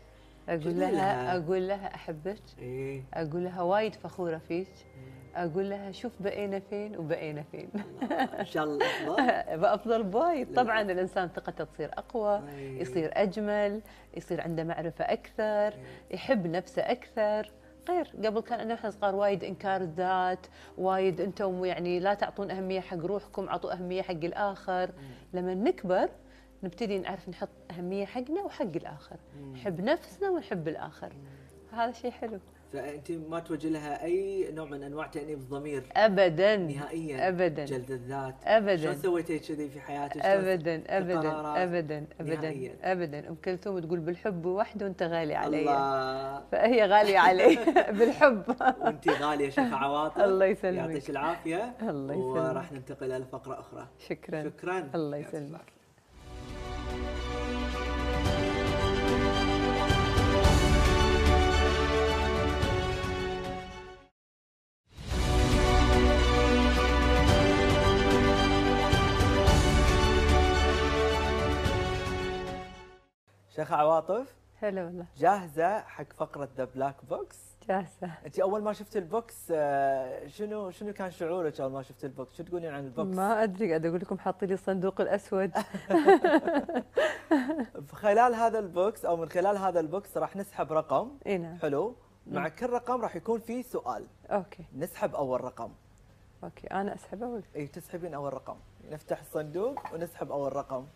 اقول لها احبك. ايه. اقول لها وايد فخوره فيك. اقول لها شوف بقينا فين وبقينا فين. ان شاء الله افضل. بافضل بوايد. طبعا الانسان ثقته تصير اقوى، أيه. يصير اجمل، يصير عنده معرفه اكثر، أيه. يحب نفسه اكثر. غير قبل كان احنا صغار وايد انكار الذات، وايد انتم يعني لا تعطون اهميه حق روحكم، اعطوا اهميه حق الاخر. لما نكبر نبتدي نعرف نحط اهميه حقنا وحق الاخر، نحب نفسنا ونحب الاخر. هذا شيء حلو. فانت ما توجه لها اي نوع من انواع تانيب الضمير ابدا نهائيا؟ ابدا جلد الذات ابدا. شلون سويتي كذي في حياتك؟ ابدا ابدا ابدا نهائياً. ابدا. ام كلثوم تقول بالحب وحده وانت غالي علي. الله. فهي غاليه علي بالحب. وانت غاليه شيخه عواطف. الله يسلمك. يعطيك العافيه. الله يسلمك. وراح ننتقل الى فقره اخرى. شكرا. شكرا. الله يسلمك. شيخه عواطف، هلا والله. جاهزه حق فقره ذا بلاك بوكس؟ جاهزه. انت اول ما شفت البوكس شنو كان شعورك اول ما شفت البوكس؟ شو تقولين عن البوكس؟ ما ادري، قاعد اقول لكم حاطين لي الصندوق الاسود. خلال هذا البوكس او من خلال هذا البوكس راح نسحب رقم. اي نعم. حلو. مع كل رقم راح يكون فيه سؤال. اوكي. نسحب اول رقم. اوكي انا اسحب اول. اي تسحبين اول رقم. نفتح الصندوق ونسحب اول رقم.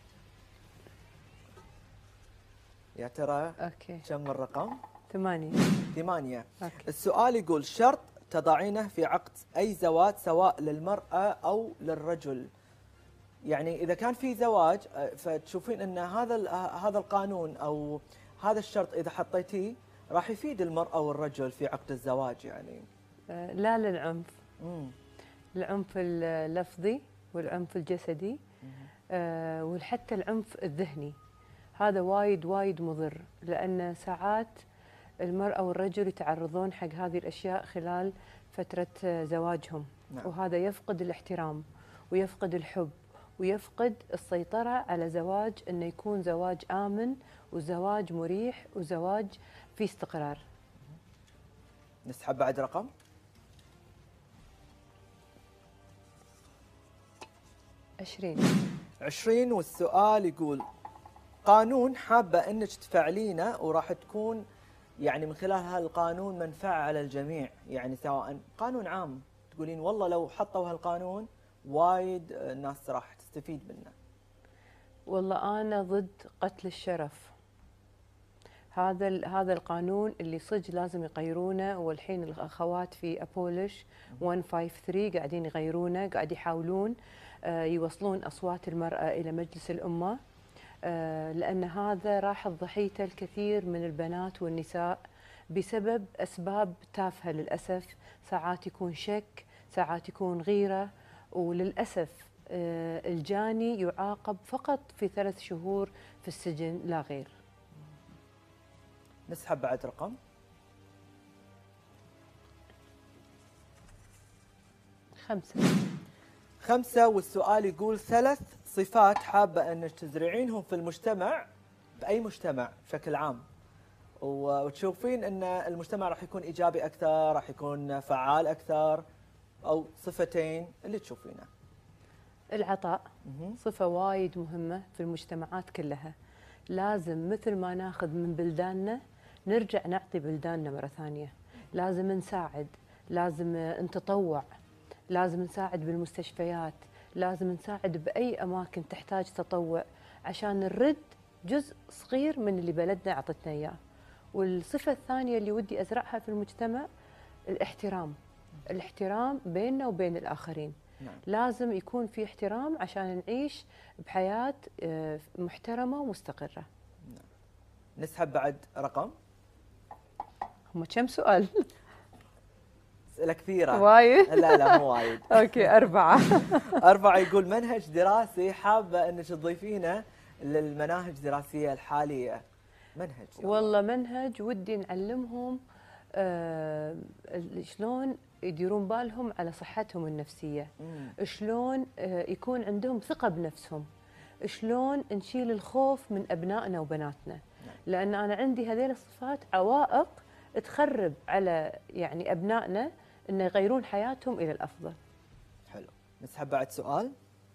يا ترى اوكي كم الرقم؟ 8. 8. اوكي. السؤال يقول شرط تضعينه في عقد اي زواج سواء للمرأة او للرجل. يعني اذا كان في زواج فتشوفين ان هذا القانون او هذا الشرط اذا حطيتيه راح يفيد المرأة والرجل في عقد الزواج يعني. لا للعنف. العنف اللفظي والعنف الجسدي وحتى العنف الذهني. هذا وايد وايد مضر، لأن ساعات المرأة والرجل يتعرضون حق هذه الأشياء خلال فترة زواجهم. نعم. وهذا يفقد الاحترام ويفقد الحب ويفقد السيطرة على زواج، أنه يكون زواج آمن وزواج مريح وزواج فيه استقرار. نسحب بعد رقم. 20. والسؤال يقول قانون حابة انك تفعلينه وراح تكون يعني من خلال هالقانون منفعة على الجميع، يعني سواء قانون عام تقولين والله لو حطوا هالقانون وايد الناس راح تستفيد منه. والله انا ضد قتل الشرف. هذا القانون اللي صدق لازم يغيرونه، والحين الاخوات في ابولش 153 قاعدين يغيرونه، قاعد يحاولون يوصلون اصوات المرأة الى مجلس الامة، لأن هذا راح ضحيته الكثير من البنات والنساء بسبب أسباب تافهة للأسف. ساعات يكون شك، ساعات يكون غيرة، وللأسف الجاني يعاقب فقط في 3 شهور في السجن لا غير. نسحب بعد رقم. 5. والسؤال يقول 3 صفات حابة أنك تزرعينهم في المجتمع، بأي مجتمع بشكل عام، وتشوفين أن المجتمع راح يكون إيجابي أكثر، راح يكون فعال أكثر، أو صفتين اللي تشوفينه. العطاء صفة وايد مهمة في المجتمعات كلها. لازم مثل ما ناخذ من بلداننا نرجع نعطي بلداننا مرة ثانية. لازم نساعد، لازم نتطوع، لازم نساعد بالمستشفيات، لازم نساعد بأي أماكن تحتاج تطوع عشان نرد جزء صغير من اللي بلدنا عطتنا إياه. والصفة الثانية اللي ودي أزرعها في المجتمع الاحترام. الاحترام بيننا وبين الآخرين. نعم. لازم يكون في احترام عشان نعيش بحياة محترمة ومستقرة. نعم. نسحب بعد رقم. هم كم سؤال؟ أسئلة كثيرة. وايد؟ لا مو وايد. اوكي 4. 4 يقول منهج دراسي حابة انك تضيفينه للمناهج الدراسية الحالية. منهج والله منهج ودي نعلمهم شلون يديرون بالهم على صحتهم النفسية، شلون يكون عندهم ثقة بنفسهم، شلون نشيل الخوف من أبنائنا وبناتنا. لأن أنا عندي هذيل الصفات عوائق تخرب على يعني أبنائنا أن يغيرون حياتهم إلى الأفضل. حلو. نسحب بعد سؤال.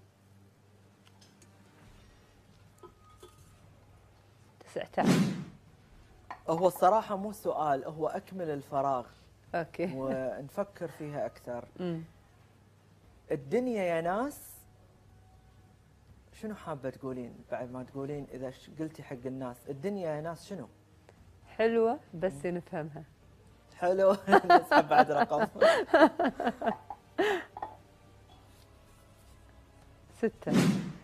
19. هو الصراحة مو سؤال، هو أكمل الفراغ. أوكي. ونفكر فيها أكثر. الدنيا يا ناس، شنو حابة تقولين بعد ما تقولين إذا قلتي حق الناس الدنيا يا ناس شنو؟ حلوة بس نفهمها. حلو. نسحب بعد رقم. 6.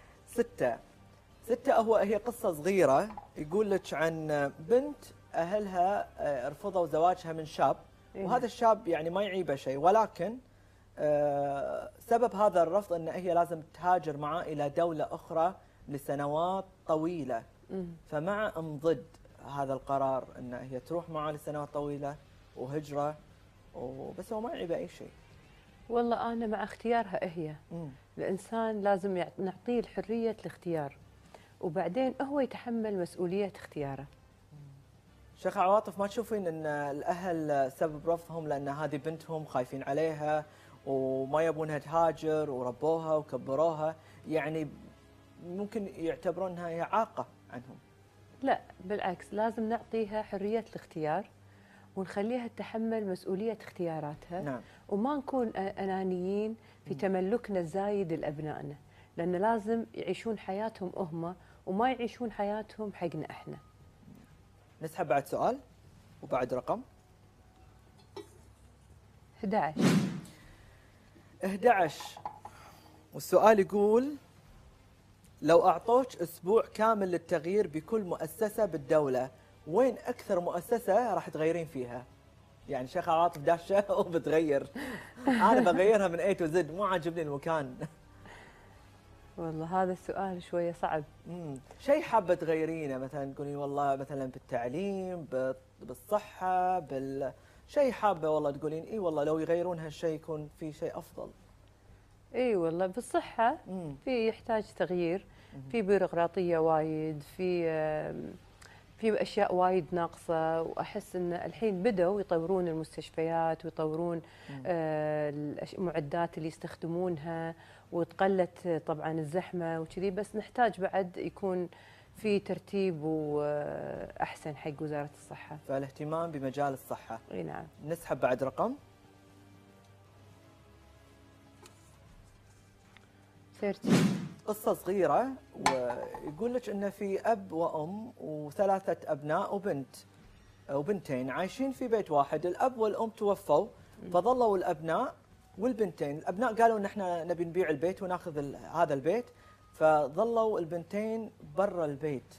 6 هي قصة صغيرة، يقول لك عن بنت أهلها رفضوا زواجها من شاب، وهذا الشاب يعني ما يعيبه شيء، ولكن سبب هذا الرفض أن هي لازم تهاجر معاه إلى دولة أخرى لسنوات طويلة. فمع أم ضد هذا القرار أن هي تروح معاه لسنوات طويلة وهجرة، بس هو ما يعيبه أي شيء. والله أنا مع اختيارها هي. الإنسان لازم نعطيه حرية الاختيار، وبعدين هو يتحمل مسؤولية اختياره. شيخ عواطف، ما تشوفين ان الاهل سبب رفضهم لان هذه بنتهم خايفين عليها وما يبونها تهاجر وربوها وكبروها، يعني ممكن يعتبرونها هي اعاقه عنهم؟ لا بالعكس، لازم نعطيها حرية الاختيار ونخليها تتحمل مسؤولية اختياراتها. نعم. وما نكون أنانيين في تملكنا الزايد لأبنائنا، لأن لازم يعيشون حياتهم هم وما يعيشون حياتهم حقنا احنا. نسحب بعد سؤال وبعد رقم. 11. 11 والسؤال يقول: لو أعطوك أسبوع كامل للتغيير بكل مؤسسة بالدولة، وين أكثر مؤسسة راح تغيرين فيها؟ يعني شيخ عواطف داشة وبتغير. أنا بغيرها من A to Z، مو عاجبني المكان. والله هذا السؤال شوية صعب. شيء حابة تغيرينه، مثلا تقولين والله مثلا بالتعليم، بالصحة، شيء حابة والله تقولين اي والله لو يغيرون هالشيء يكون في شيء أفضل. اي والله بالصحة في يحتاج تغيير، في بيروقراطية وايد، في اشياء وايد ناقصه، واحس ان الحين بدأوا يطورون المستشفيات ويطورون المعدات اللي يستخدمونها، وتقلت طبعا الزحمه وكذي، بس نحتاج بعد يكون في ترتيب واحسن حق وزاره الصحه. فالاهتمام بمجال الصحه. اي نعم. نسحب بعد رقم. 30. قصة صغيرة، ويقول لك أن في أب وأم و3 أبناء وبنتين عايشين في بيت واحد. الأب والأم توفوا، فظلوا الأبناء والبنتين. الأبناء قالوا أن احنا نبي نبيع البيت وناخذ هذا البيت، فظلوا البنتين برا البيت.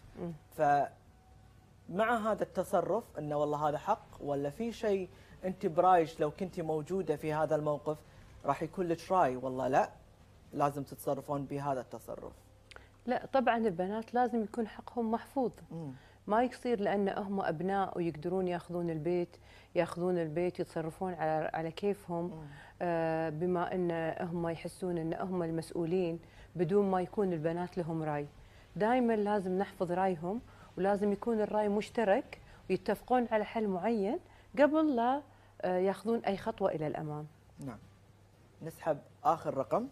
فمع هذا التصرف أنه والله هذا حق، ولا في شيء أنت برايش لو كنت موجودة في هذا الموقف راح يكون لك راي والله لا لازم تتصرفون بهذا التصرف؟ لا طبعا البنات لازم يكون حقهم محفوظ. ما يصير لان هم ابناء ويقدرون ياخذون البيت يتصرفون على كيفهم، بما ان هم يحسون ان هم المسؤولين بدون ما يكون البنات لهم راي. دائما لازم نحفظ رايهم، ولازم يكون الراي مشترك ويتفقون على حل معين قبل لا ياخذون اي خطوه الى الامام. نعم. نسحب اخر رقم.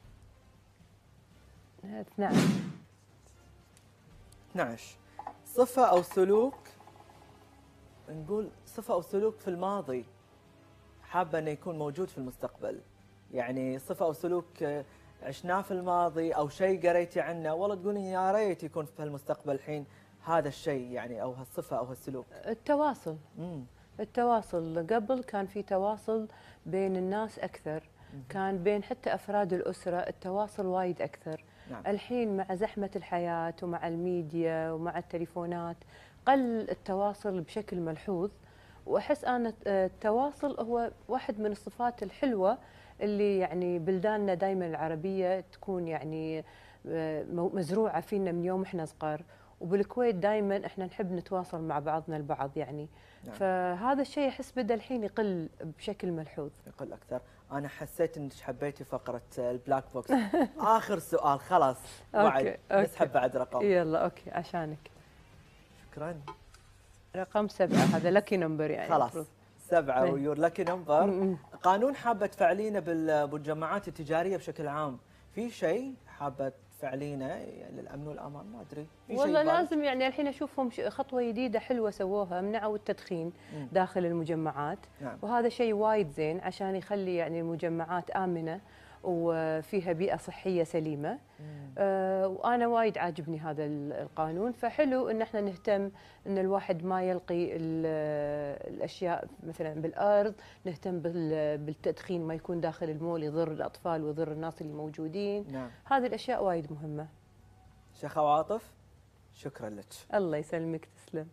12. صفة أو سلوك، نقول صفة أو سلوك في الماضي حابة أنه يكون موجود في المستقبل. يعني صفة أو سلوك عشناه في الماضي، أو شيء قريتي عنه والله تقولين يا ريت يكون في المستقبل الحين هذا الشيء، يعني أو هالصفة أو هالسلوك. التواصل. التواصل قبل كان في تواصل بين الناس أكثر، كان بين حتى أفراد الأسرة التواصل وايد أكثر. نعم. الحين مع زحمة الحياة ومع الميديا ومع التليفونات قل التواصل بشكل ملحوظ. وأحس أنا التواصل هو واحد من الصفات الحلوة اللي يعني بلداننا دائما العربية تكون يعني مزروعة فينا من يوم إحنا صغار، وبالكويت دائما احنا نحب نتواصل مع بعضنا البعض يعني. نعم. فهذا الشيء احس بدا الحين يقل بشكل ملحوظ. يقل اكثر. انا حسيت انك حبيتي فقره البلاك بوكس. اخر سؤال خلاس وعد، نسحب بعد رقم. يلا اوكي عشانك. شكرا. رقم 7 هذا لكي نمبر يعني. خلاص 7 ويور لكي نمبر. قانون حابه تفعلينه بالمجمعات التجاريه بشكل عام، في شيء حابه تفعلينه يعني للامن والامان؟ ما ادري. والله لازم يعني الحين اشوفهم خطوه جديده حلوه سووها، منعوا التدخين داخل المجمعات. نعم. وهذا شيء وايد زين عشان يخلي يعني المجمعات امنه وفيها بيئه صحيه سليمه. وانا وايد عاجبني هذا القانون، فحلو ان احنا نهتم ان الواحد ما يلقي الاشياء مثلا بالارض، نهتم بالتدخين ما يكون داخل المول يضر الاطفال ويضر الناس اللي موجودين. نعم. هذه الاشياء وايد مهمه. شيخة عواطف شكرا لك. الله يسلمك، تسلم.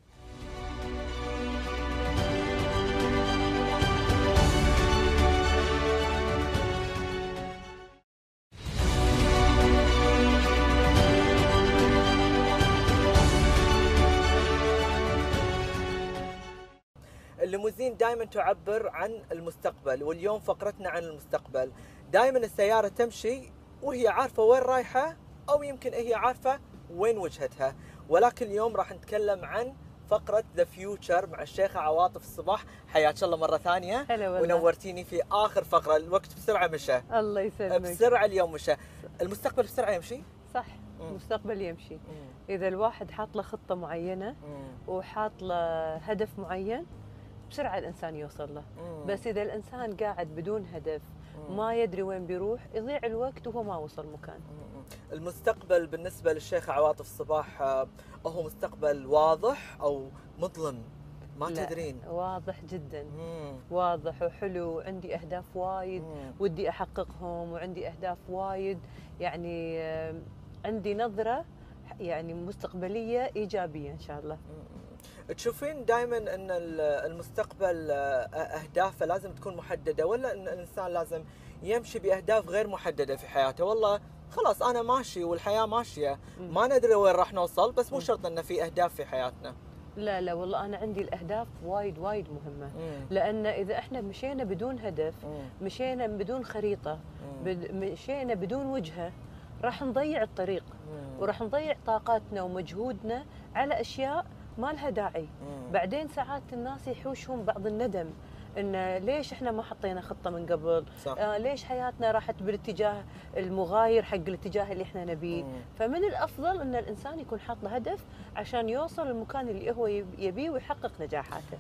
الليموزين دائما تعبر عن المستقبل، واليوم فقرتنا عن المستقبل. دائما السيارة تمشي وهي عارفة وين رايحة، أو يمكن هي عارفة وين وجهتها، ولكن اليوم راح نتكلم عن فقرة ذا فيوتشر مع الشيخة عواطف الصباح. حياك الله مرة ثانية. هلا والله. ونورتيني في آخر فقرة. الوقت بسرعة مشى. الله يسلمك. بسرعة اليوم مشى. المستقبل بسرعة يمشي. صح. المستقبل يمشي. إذا الواحد حاط له خطة معينة وحاط له هدف معين بسرعة الإنسان يوصل له. بس إذا الإنسان قاعد بدون هدف ما يدري وين بيروح يضيع الوقت وهو ما وصل مكان. المستقبل بالنسبة للشيخة عواطف الصباح هو مستقبل واضح أو مظلم؟ ما تدرين؟ واضح جدا. واضح وحلو. عندي أهداف وايد ودي أحققهم، وعندي أهداف وايد يعني عندي نظرة يعني مستقبلية إيجابية إن شاء الله. تشوفين دائما ان المستقبل اهدافه لازم تكون محدده، ولا ان الانسان لازم يمشي باهداف غير محدده في حياته؟ والله خلاص انا ماشي والحياه ماشيه، ما ندري وين راح نوصل، بس مو شرط ان في اهداف في حياتنا. لا لا والله انا عندي الاهداف وايد وايد مهمه. لان اذا احنا مشينا بدون هدف، مشينا بدون خريطه، مشينا بدون وجهه، راح نضيع الطريق وراح نضيع طاقاتنا ومجهودنا على اشياء ما لها داعي. بعدين ساعات الناس يحوشهم بعض الندم ان ليش احنا ما حطينا خطه من قبل. ليش حياتنا راحت بالاتجاه المغاير حق الاتجاه اللي احنا نبيه. فمن الافضل ان الانسان يكون حاط له هدف عشان يوصل للمكان اللي هو يبيه ويحقق نجاحاته.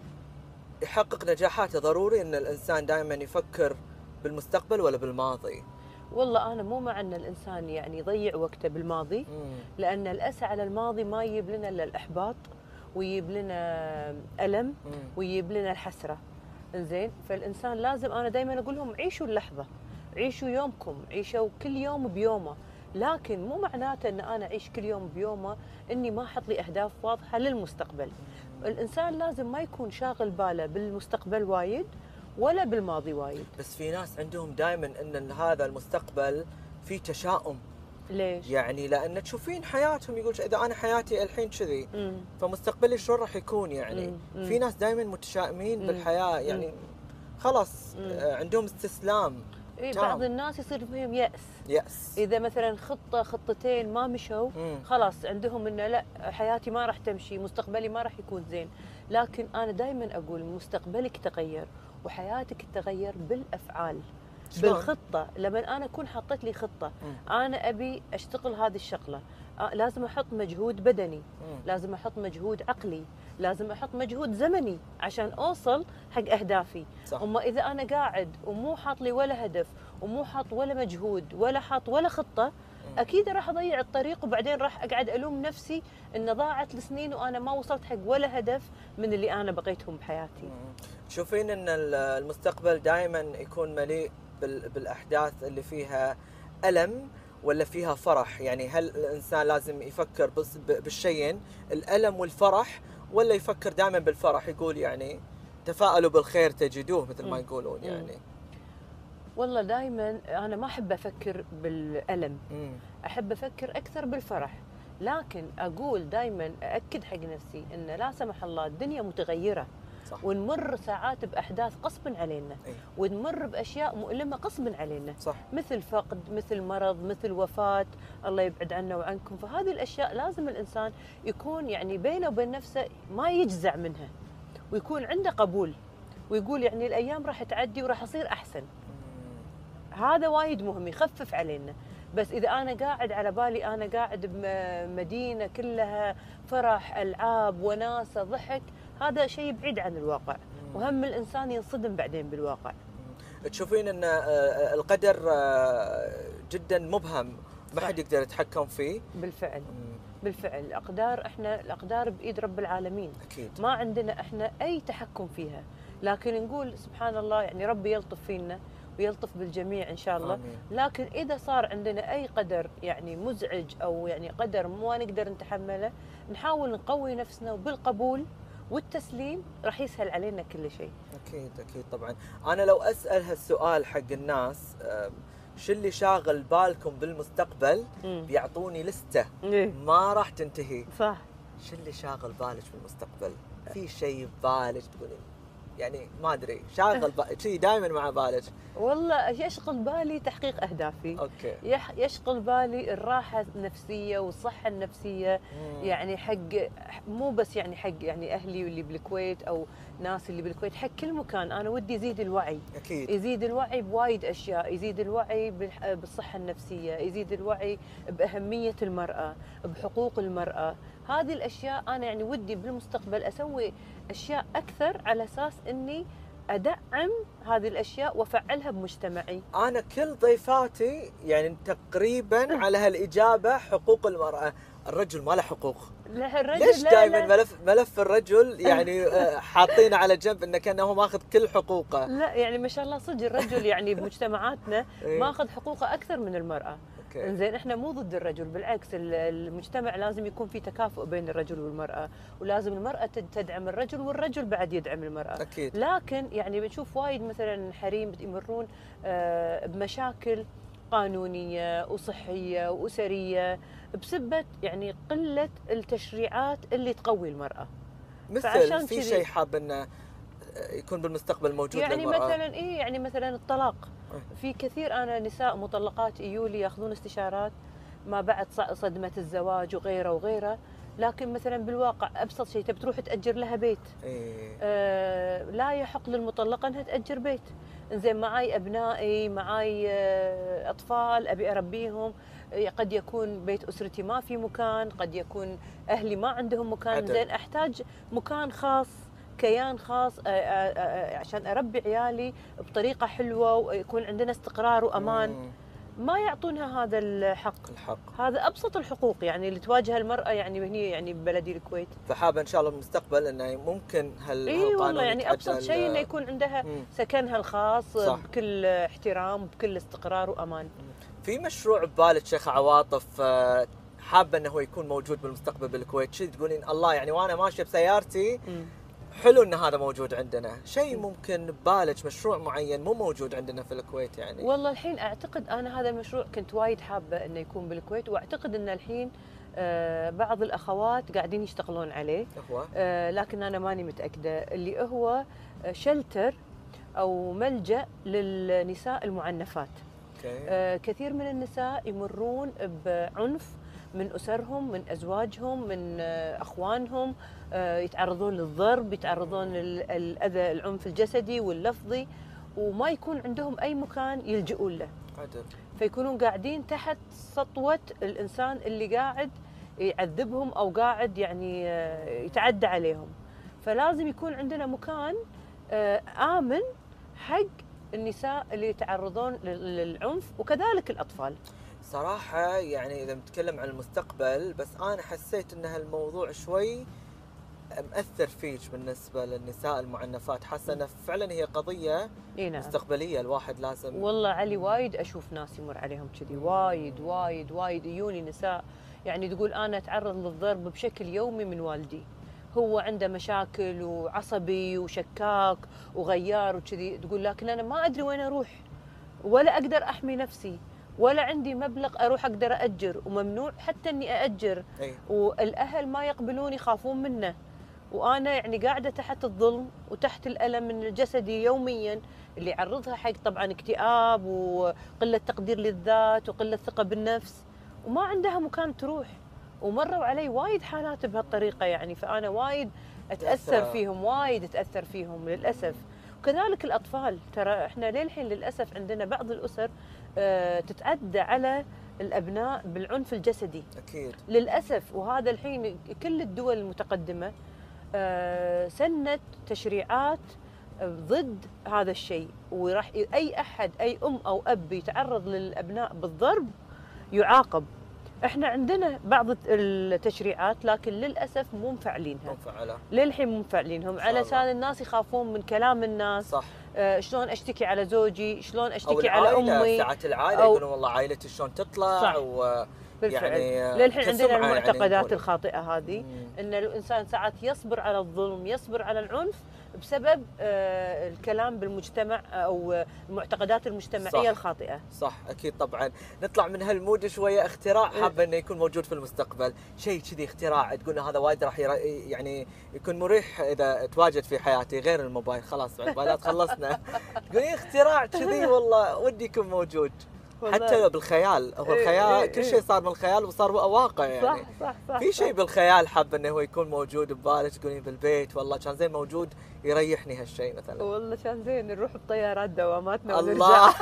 يحقق نجاحاته ضروري ان الانسان دائما يفكر بالمستقبل ولا بالماضي؟ والله أنا مو مع أن الإنسان يعني يضيع وقته بالماضي، لأن الأسى على الماضي ما يجيب لنا إلا الإحباط ويجيب لنا ألم ويجيب لنا الحسرة. إنزين، فالإنسان لازم، أنا دائما أقول لهم عيشوا اللحظة، عيشوا يومكم، عيشوا كل يوم بيومه، لكن مو معناته أن أنا أعيش كل يوم بيومه إني ما أحط لي أهداف واضحة للمستقبل. الإنسان لازم ما يكون شاغل باله بالمستقبل وايد ولا بالماضي وايد. بس في ناس عندهم دائما ان هذا المستقبل فيه تشاؤم. ليش؟ يعني لان تشوفين حياتهم يقول اذا انا حياتي الحين كذي فمستقبلي شلون راح يكون يعني. في ناس دائما متشائمين بالحياه يعني خلاص عندهم استسلام. بعض الناس يصير فيهم يأس. اذا مثلا خطتين ما مشوا خلاص عندهم انه لا حياتي ما راح تمشي، مستقبلي ما راح يكون زين. لكن انا دائما اقول مستقبلك تغير وحياتك تتغير بالافعال، بالخطه. لما انا اكون حطيت لي خطه، انا ابي اشتغل هذه الشغله، لازم احط مجهود بدني، لازم احط مجهود عقلي، لازم احط مجهود زمني عشان اوصل حق اهدافي. اما اذا انا قاعد ومو حاط لي ولا هدف ومو حاط ولا مجهود ولا حاط ولا خطه، اكيد راح اضيع الطريق، وبعدين راح اقعد الوم نفسي ان ضاعت السنين وانا ما وصلت حق ولا هدف من اللي انا بقيتهم بحياتي. تشوفين ان المستقبل دائما يكون مليء بالاحداث اللي فيها الم ولا فيها فرح؟ يعني هل الانسان لازم يفكر بس بالشيئين الالم والفرح، ولا يفكر دائما بالفرح؟ يقول يعني تفاءلوا بالخير تجدوه مثل ما يقولون يعني. والله دائما انا ما احب افكر بالالم، احب افكر اكثر بالفرح، لكن اقول دائما ااكد حق نفسي ان لا سمح الله الدنيا متغيره، صح. ونمر ساعات باحداث غصبا علينا، أي. ونمر باشياء مؤلمه غصبا علينا، صح. مثل فقد، مثل مرض، مثل وفاه، الله يبعد عنا وعنكم. فهذه الاشياء لازم الانسان يكون يعني بينه وبين نفسه ما يجزع منها، ويكون عنده قبول، ويقول يعني الايام راح تعدي وراح اصير احسن. هذا وايد مهم يخفف علينا. بس اذا انا قاعد على بالي انا قاعد بمدينه كلها فرح، العاب، وناسه، ضحك، هذا شيء بعيد عن الواقع، وهم الانسان ينصدم بعدين بالواقع. تشوفين ان القدر جدا مبهم، ما حد يقدر يتحكم فيه؟ بالفعل. بالفعل الاقدار، احنا الاقدار بايد رب العالمين، اكيد ما عندنا احنا اي تحكم فيها، لكن نقول سبحان الله يعني ربي يلطف فينا ويلطف بالجميع ان شاء الله. آمين. لكن اذا صار عندنا اي قدر يعني مزعج او يعني قدر ما نقدر نتحمله، نحاول نقوي نفسنا، وبالقبول والتسليم راح يسهل علينا كل شيء. اكيد اكيد طبعا. انا لو اسال هالسؤال حق الناس، شو اللي شاغل بالكم بالمستقبل؟ بيعطوني لسته ما راح تنتهي. صح. شو اللي شاغل بالك بالمستقبل؟ في شيء ببالك تقولين يعني ما ادري شاغل شيء دائما مع بالك؟ والله يشغل بالي تحقيق اهدافي. اوكي. يشغل بالي الراحه النفسيه والصحه النفسيه. يعني حق مو بس يعني حق يعني اهلي واللي بالكويت او ناس اللي بالكويت، حق كل مكان. انا ودي يزيد الوعي. اكيد. يزيد الوعي بوايد اشياء، يزيد الوعي بالصحه النفسيه، يزيد الوعي باهميه المراه، بحقوق المراه. هذه الاشياء انا يعني ودي بالمستقبل اسوي اشياء اكثر على اساس اني ادعم هذه الاشياء وافعلها بمجتمعي. انا كل ضيفاتي يعني تقريبا على هالاجابه، حقوق المراه. الرجل ما له حقوق. ليش دائما ملف الرجل يعني حاطينه على جنب انه كانه ماخذ كل حقوقه؟ لا يعني ما شاء الله صدق الرجل يعني بمجتمعاتنا ماخذ حقوقه اكثر من المراه. زين احنا مو ضد الرجل، بالعكس المجتمع لازم يكون في تكافؤ بين الرجل والمراه، ولازم المراه تدعم الرجل والرجل بعد يدعم المراه. أكيد. لكن يعني بنشوف وايد مثلا حريم يمرون بمشاكل قانونيه وصحيه واسريه بسبه يعني قله التشريعات اللي تقوي المراه. مثل في شيء حاب انه يكون بالمستقبل موجود يعني للمرأة؟ مثلا يعني مثلا الطلاق. في كثير انا نساء مطلقات يجولي ياخذون استشارات ما بعد صدمه الزواج وغيره وغيره، لكن مثلا بالواقع ابسط شيء تبي تروح تاجر لها بيت. لا يحق للمطلقه انها تاجر بيت. انزين معاي ابنائي، معاي اطفال ابي اربيهم، قد يكون بيت اسرتي ما في مكان، قد يكون اهلي ما عندهم مكان. زين احتاج مكان خاص، كيان خاص عشان اربي عيالي بطريقه حلوه ويكون عندنا استقرار وامان. ما يعطونها هذا الحق. هذا ابسط الحقوق يعني اللي تواجه المراه يعني هني يعني ببلدي الكويت. فحابه ان شاء الله بالمستقبل انه ممكن هالقانون والله يعني ابسط شيء انه يكون عندها سكنها الخاص. صح. بكل احترام وبكل استقرار وامان. في مشروع ببالك شيخ عواطف حابه انه هو يكون موجود بالمستقبل بالكويت؟ شيء تقولين الله يعني وانا ماشيه بسيارتي حلو ان هذا موجود عندنا؟ شيء ممكن ببالك مشروع معين مو موجود عندنا في الكويت يعني؟ والله الحين اعتقد انا هذا المشروع كنت وايد حابه انه يكون بالكويت، واعتقد ان الحين بعض الاخوات قاعدين يشتغلون عليه. لكن انا ماني متاكده. اللي هو شلتر او ملجأ للنساء المعنفات. كثير من النساء يمرون بعنف من أسرهم، من أزواجهم، من أخوانهم، يتعرضون للضرب، يتعرضون للأذى، العنف الجسدي واللفظي، وما يكون عندهم أي مكان يلجؤون له. فيكونون قاعدين تحت سطوة الإنسان اللي قاعد يعذبهم أو قاعد يعني يتعدى عليهم. فلازم يكون عندنا مكان آمن حق النساء اللي يتعرضون للعنف وكذلك الأطفال. صراحة يعني إذا نتكلم عن المستقبل، بس أنا حسيت أن هالموضوع شوي مأثر فيك بالنسبة للنساء المعنفات. حاسة أنه فعلا هي قضية مستقبلية الواحد لازم. والله علي وايد أشوف ناس يمر عليهم كذي، وايد وايد وايد. يجوني نساء يعني تقول أنا أتعرض للضرب بشكل يومي من والدي، هو عنده مشاكل وعصبي وشكاك وغيار وكذي. تقول لكن أنا ما أدري وين أروح ولا أقدر أحمي نفسي ولا عندي مبلغ اروح اقدر اجر، وممنوع حتى اني اجر. والاهل ما يقبلون، يخافون منه. وانا يعني قاعده تحت الظلم وتحت الالم من الجسدي يوميا، اللي يعرضها حق طبعا اكتئاب وقله تقدير للذات وقله ثقه بالنفس، وما عندها مكان تروح. ومروا علي وايد حالات بهالطريقه يعني، فانا وايد اتاثر فيهم، وايد اتاثر فيهم للاسف. وكذلك الاطفال، ترى احنا للحين للاسف عندنا بعض الاسر تتعدى على الابناء بالعنف الجسدي. اكيد للاسف. وهذا الحين كل الدول المتقدمه سنت تشريعات ضد هذا الشيء، وراح اي احد، اي ام او اب يتعرض للابناء بالضرب يعاقب. احنا عندنا بعض التشريعات لكن للاسف مو مفعلينها، للحين مو مفعلينهم، على اساس الناس يخافون من كلام الناس. صح. شلون اشتكي على زوجي، شلون اشتكي على امي، ساعات العائله يقولون والله عائلتي شلون تطلع. صح. يعني للحين عندنا المعتقدات يعني الخاطئه هذه، ان الانسان ساعات يصبر على الظلم، يصبر على العنف بسبب الكلام بالمجتمع او المعتقدات المجتمعيه. صح. الخاطئه. صح اكيد طبعا. نطلع من هالمود شويه، اختراع حابه انه يكون موجود في المستقبل، شيء كذي اختراع تقول هذا وايد راح يعني يكون مريح اذا تواجد في حياتي غير الموبايل. خلاص الموبايلات خلصنا. تقولي اختراع كذي والله ودي يكون موجود. حتى لو بالخيال، هو الخيال كل شيء صار من الخيال وصار واقع يعني. صح. في شيء بالخيال حابه انه هو يكون موجود ببالك، تقولين بالبيت والله كان زين موجود يريحني هالشيء مثلا. والله كان زين نروح بطيارات دواماتنا ونرجع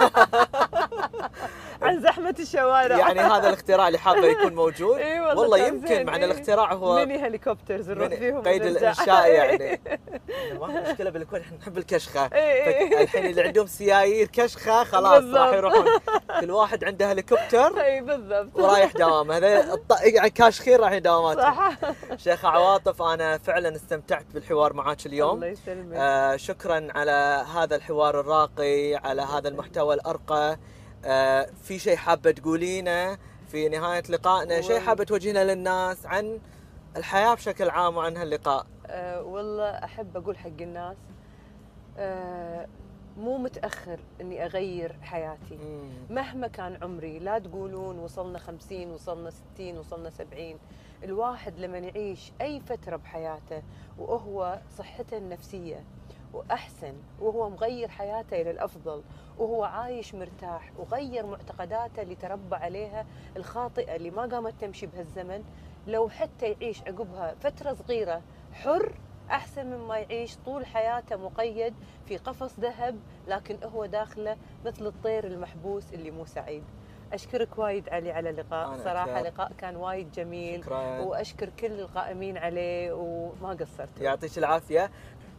عن زحمه الشوارع. يعني هذا الاختراع اللي حابه يكون موجود. والله يمكن معنى الاختراع هو ميني هليكوبترز نروح فيهم قيد الانشاء يعني. ما مشكله بالكويت احنا نحب الكشخه. الحين اللي عندهم سيايير كشخه خلاص راح يروحون كل واحد عنده هليكوبتر. اي بالضبط. ورايح دوامه، هذا يعني كاشخين راح دواماتهم. صح. شيخة عواطف انا فعلا استمتعت بالحوار معاك اليوم. الله يسلمك. شكرا على هذا الحوار الراقي، على هذا المحتوى الارقى. في شيء حابه تقولينه في نهايه لقائنا؟ شيء حابه توجهينه للناس عن الحياه بشكل عام وعن هاللقاء؟ والله احب اقول حق الناس مو متأخر إني أغير حياتي. مهما كان عمري، لا تقولون وصلنا 50 وصلنا 60 وصلنا 70. الواحد لما يعيش أي فترة بحياته وهو صحته النفسية وأحسن، وهو مغير حياته إلى الأفضل، وهو عايش مرتاح وغير معتقداته اللي تربى عليها الخاطئة اللي ما قامت تمشي بهالزمن، لو حتى يعيش عقبها فترة صغيرة حر، أحسن مما يعيش طول حياته مقيد في قفص ذهب لكن هو داخله مثل الطير المحبوس اللي مو سعيد. أشكرك وايد علي على اللقاء، صراحة لقاء كان وايد جميل. شكرا. وأشكر كل القائمين عليه وما قصرت. يعطيك العافية.